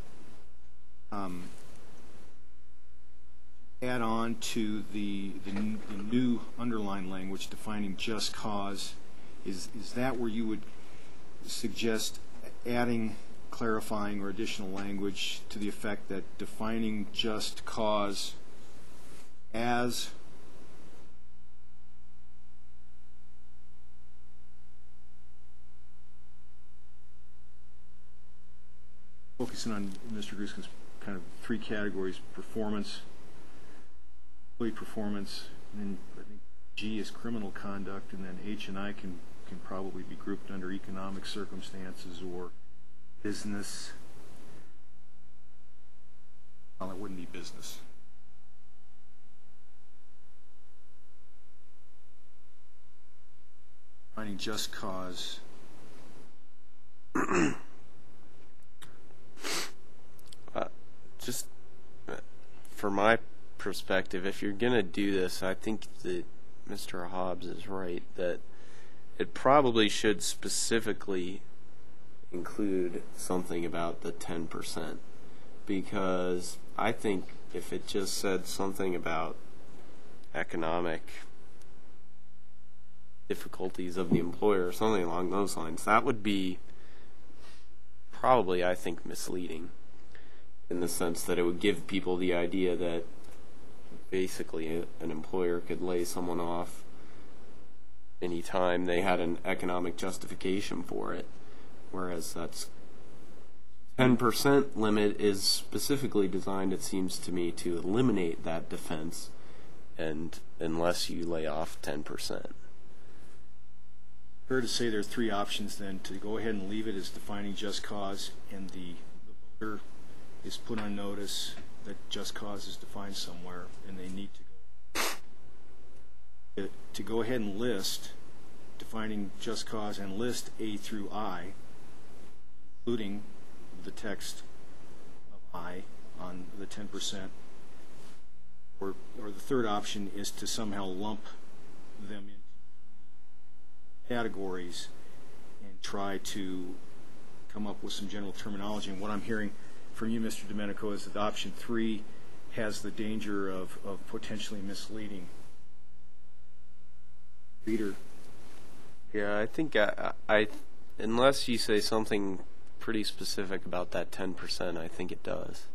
Add on to the new underlined language defining just cause. Is that where you would suggest adding, clarifying, or additional language to the effect that defining just cause as focusing on Mr. Gruskin's kind of 3 categories: performance, employee performance, and then I think G is criminal conduct, and then H and I can probably be grouped under economic circumstances or business. Well, it wouldn't be business. Finding just cause. Just from my perspective, if you're going to do this, I think that Mr. Hobbs is right, that it probably should specifically include something about the 10%, because I think if it just said something about economic difficulties of the employer or something along those lines, that would be probably, I think, misleading. in the sense that it would give people the idea that basically an employer could lay someone off anytime they had an economic justification for it, whereas that's 10% limit is specifically designed, it seems to me, to eliminate that defense, and unless you lay off 10%. Fair to say there are three options then: to go ahead and leave it as defining just cause, and the voter is put on notice that just cause is defined somewhere, and they need to go ahead and list defining just cause and list A through I, including the text of I on the 10%, or the third option is to somehow lump them into categories and try to come up with some general terminology. And what I'm hearing from you, Mr. Domenico, is that option 3 has the danger of potentially misleading reader. Yeah, I think I unless you say something pretty specific about that 10%, I think it does.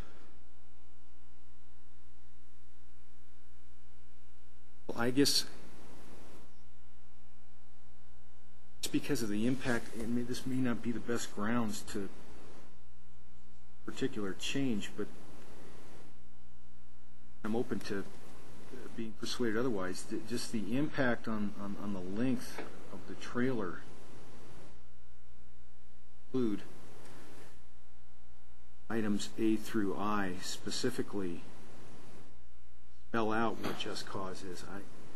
Well, I guess just because of the impact, this may not be the best grounds to particular change, but I'm open to being persuaded otherwise. Just the impact on the length of the trailer include items A through I specifically spell out what just cause is.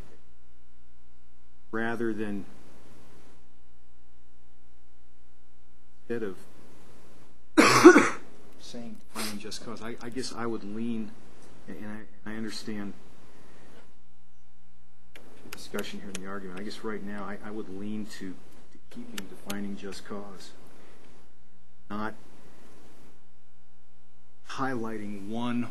Rather than instead of saying defining just cause, I guess I would lean, and I understand the discussion here in the argument. I guess right now I would lean to keeping defining just cause, not highlighting one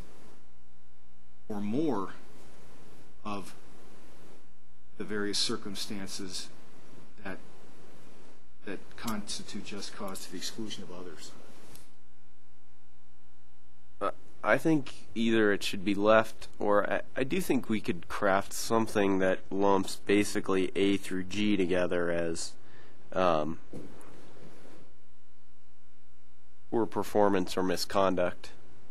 or more of the various circumstances that constitute just cause to the exclusion of others. I think either it should be left, or I do think we could craft something that lumps basically A through G together as poor performance or misconduct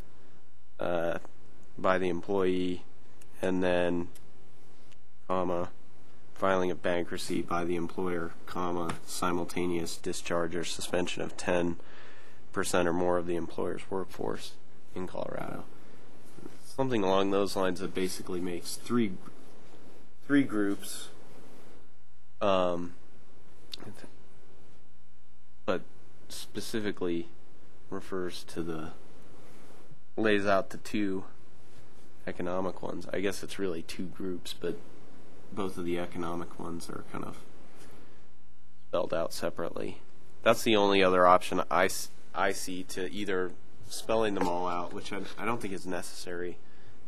by the employee, and then comma, filing of bankruptcy by the employer, comma, simultaneous discharge or suspension of 10% or more of the employer's workforce in Colorado. Something along those lines that basically makes three groups, but specifically refers to lays out the two economic ones. I guess it's really two groups, but both of the economic ones are kind of spelled out separately. That's the only other option I see, to either spelling them all out, which I don't think is necessary,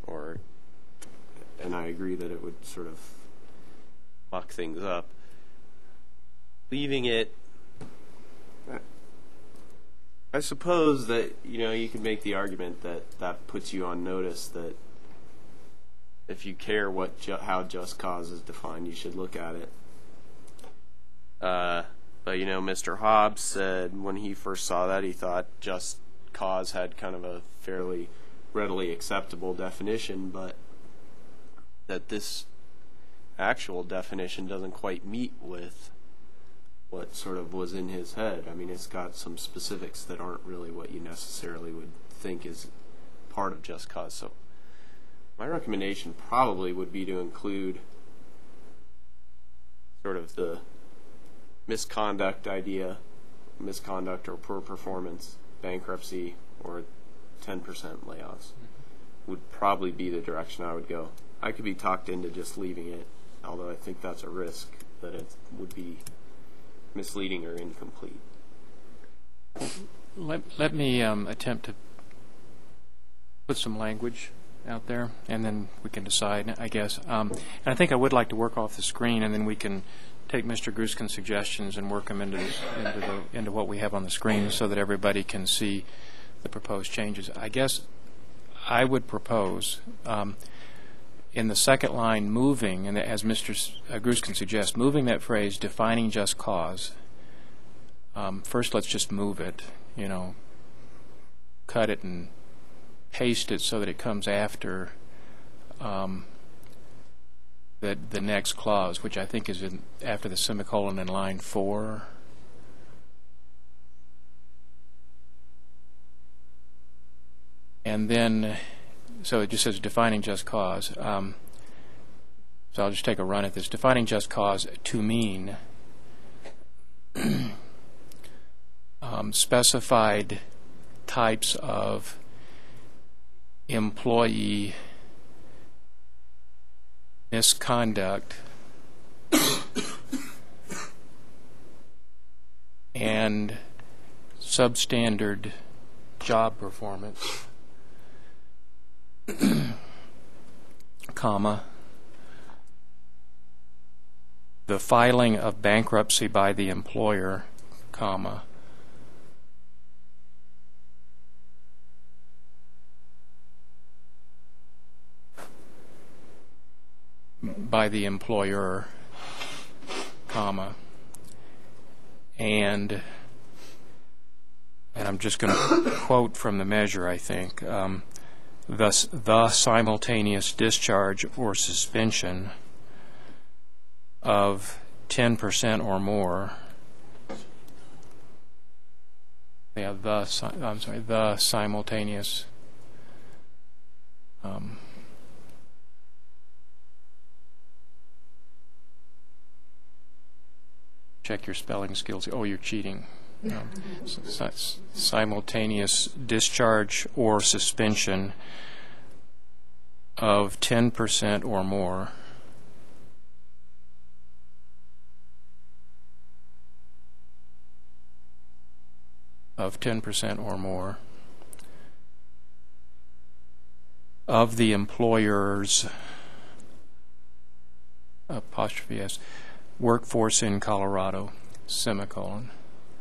and I agree that it would sort of muck things up. Leaving it, I suppose that, you could make the argument that puts you on notice that if you care how just cause is defined, you should look at it. But Mr. Hobbs said when he first saw that, he thought just cause had kind of a fairly readily acceptable definition, but that this actual definition doesn't quite meet with what sort of was in his head. I mean, it's got some specifics that aren't really what you necessarily would think is part of just cause. So my recommendation probably would be to include sort of the misconduct idea, misconduct or poor performance, bankruptcy, or 10% layoffs would probably be the direction I would go. I could be talked into just leaving it, although I think that's a risk that it would be misleading or incomplete. Let me attempt to put some language out there, and then we can decide, I guess. And I think I would like to work off the screen, and then we can take Mr. Gruskin's suggestions and work them into what we have on the screen, so that everybody can see the proposed changes. I guess I would propose in the second line moving, and as Mr. Gruskin suggests, moving that phrase defining just cause. First, let's just move it, cut it and paste it so that it comes after the next clause, which I think is after the semicolon in line 4. And then, so it just says defining just cause. So I'll just take a run at this. Defining just cause to mean specified types of employee misconduct and substandard job performance, comma, the filing of bankruptcy by the employer, comma, by the employer, comma, and I'm just going to quote from the measure, I think, thus the simultaneous discharge or suspension of 10% or more. Yeah, the simultaneous check your spelling skills. Oh, you're cheating. Simultaneous discharge or suspension of 10% or more of 10% or more of the employer's apostrophe S workforce in Colorado, semicolon.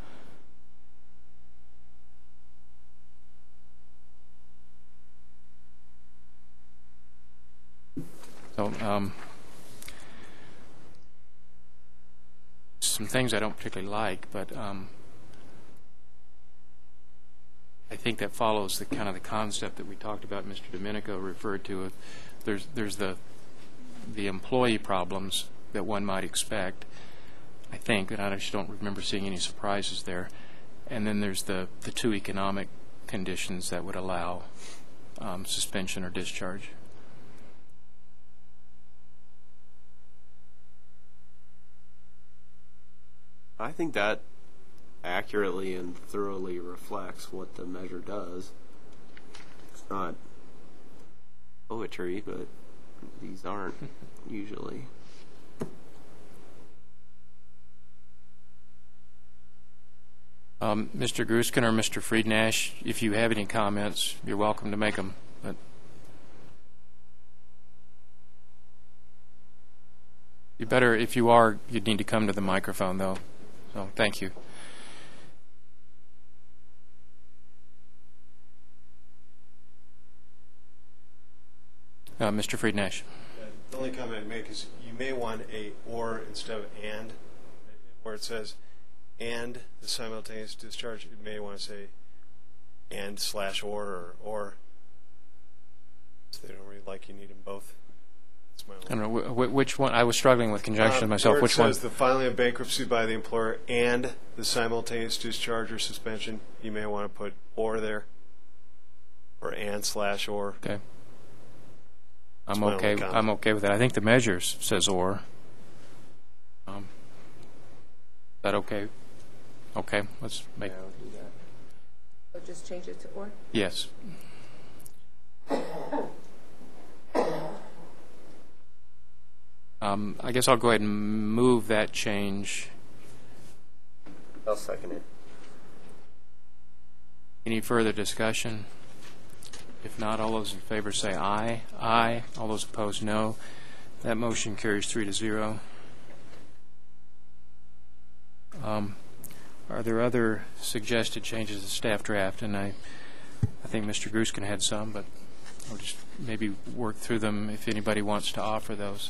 So some things I don't particularly like, but I think that follows the kind of the concept that we talked about. Mr. Domenico referred to. There's the employee problems that one might expect, I think, and I just don't remember seeing any surprises there. And then there's the two economic conditions that would allow suspension or discharge. I think that accurately and thoroughly reflects what the measure does. It's not poetry, but these aren't usually. Mr. Gruskin or Mr. Friednash, if you have any comments, you're welcome to make them. But you better, if you are, you'd need to come to the microphone, though. So thank you. Mr. Friednash. The only comment I'd make is you may want a or instead of and, where it says and the simultaneous discharge. You may want to say and / or so they don't really like you need them both. That's my I don't know which one. I was struggling with conjunction myself. Where Which it one? says the filing of bankruptcy by the employer and the simultaneous discharge or suspension, you may want to put or there, or and / or. Okay. That's I'm my okay. only comment. I'm okay with that. I think the measure says or. Is that okay? Okay. Let's make. So just change it to or? Yes. I guess I'll go ahead and move that change. I'll second it. Any further discussion? If not, all those in favor say aye. Aye. All those opposed, no. That motion carries 3-0. Are there other suggested changes to staff draft? And I I think Mr. Gruskin had some, but I'll just maybe work through them if anybody wants to offer those.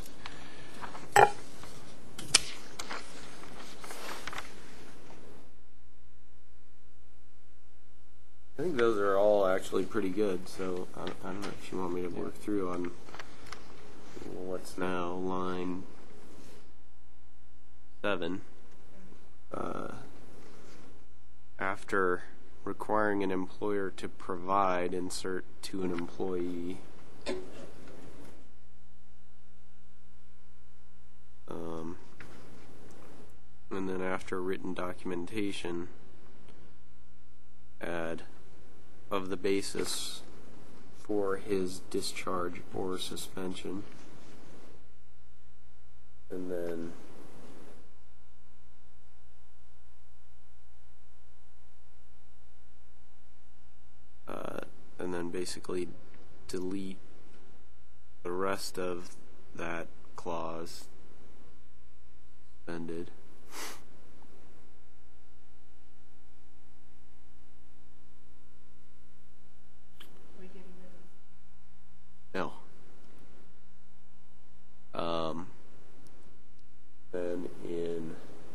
I think those are all actually pretty good, so I don't know if you want me to work through on what's now line 7. After requiring an employer to provide, insert to an employee. And then after written documentation, add of the basis for his discharge or suspension. And then basically delete the rest of that clause. Suspended. No. Then in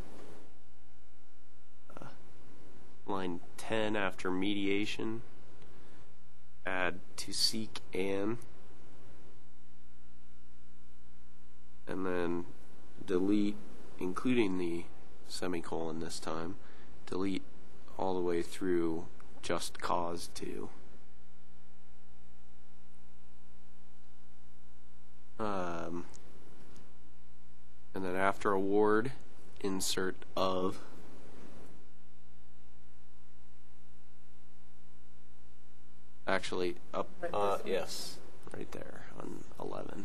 line 10 after mediation, add to seek and then delete, including the semicolon this time, delete all the way through just cause to. And then after award, insert of. Actually, up, yes, right there on 11.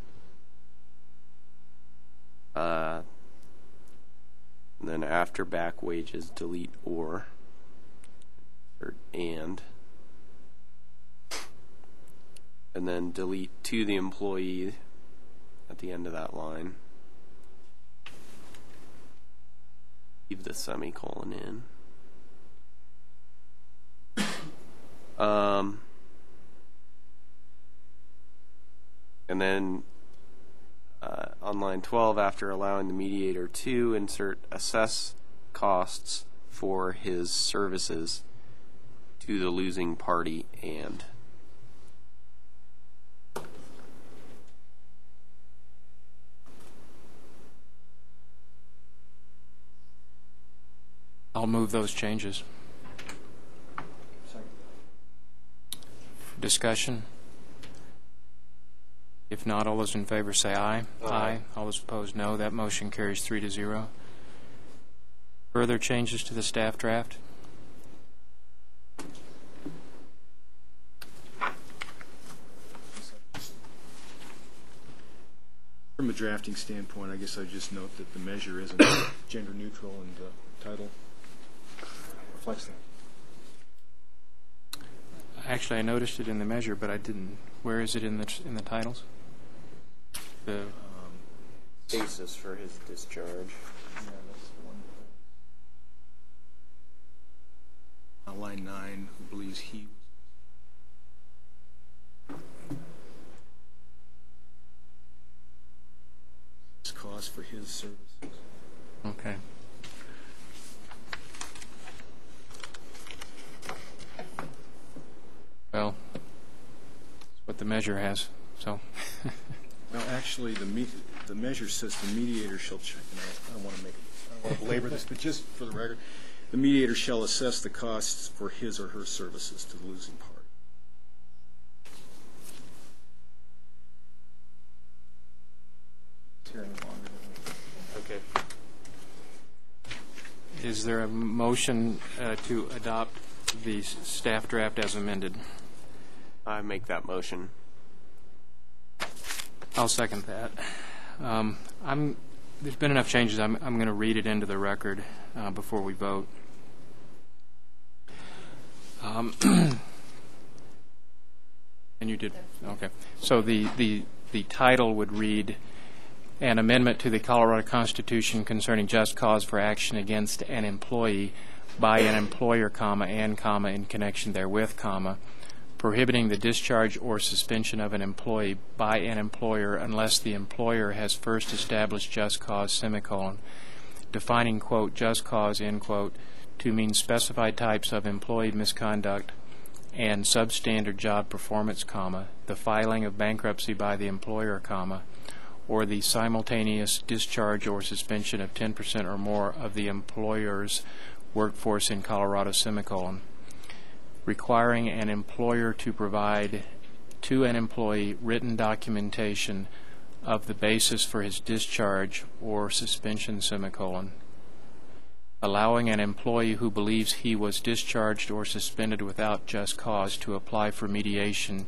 And then after back wages, delete or and then delete to the employee at the end of that line. Leave the semicolon in. And then on line 12, after allowing the mediator to insert assess costs for his services to the losing party and. I'll move those changes. Discussion? If not, all those in favor say aye. Aye. All those opposed, no. That motion carries 3-0. Further changes to the staff draft? From a drafting standpoint, I guess I'd just note that the measure isn't gender neutral and the title reflects that. Actually, I noticed it in the measure, but I didn't. Where is it in the titles? The Basis for his discharge. Yeah, that's the one. Line 9, who believes he was cost for his services. okay. Well, that's what the measure has. So. Well, actually, the measure says the mediator shall check. And I don't want to belabor this, but just for the record, the mediator shall assess the costs for his or her services to the losing party. Okay. Is there a motion to adopt the staff draft as amended? I make that motion. I'll second that. There's been enough changes. I'm going to read it into the record before we vote. And you did? Okay. So the title would read, an amendment to the Colorado Constitution concerning just cause for action against an employee by an employer, comma, and, comma, in connection therewith, comma, prohibiting the discharge or suspension of an employee by an employer unless the employer has first established just cause, semicolon, defining, quote, just cause, end quote, to mean specified types of employee misconduct and substandard job performance, comma, the filing of bankruptcy by the employer, comma, or the simultaneous discharge or suspension of 10% or more of the employer's workforce in Colorado, semicolon, requiring an employer to provide to an employee written documentation of the basis for his discharge or suspension, semicolon, allowing an employee who believes he was discharged or suspended without just cause to apply for mediation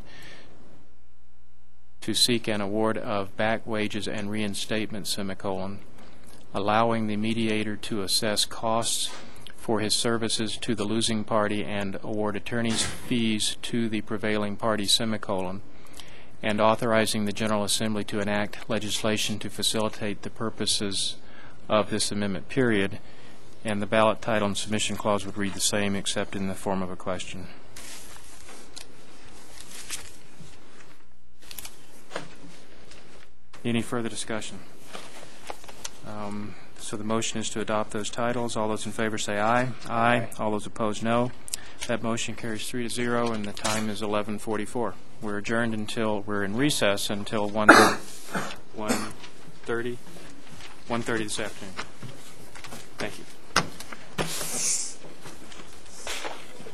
to seek an award of back wages and reinstatement, semicolon, allowing the mediator to assess costs for his services to the losing party and award attorney's fees to the prevailing party, semicolon, and authorizing the General Assembly to enact legislation to facilitate the purposes of this amendment, period. And the ballot title and submission clause would read the same except in the form of a question. Any further discussion? So the motion is to adopt those titles. All those in favor say aye. Aye. All those opposed, no. That motion carries 3-0, and the time is 11:44. We're adjourned until we're in recess until 1:30 this afternoon.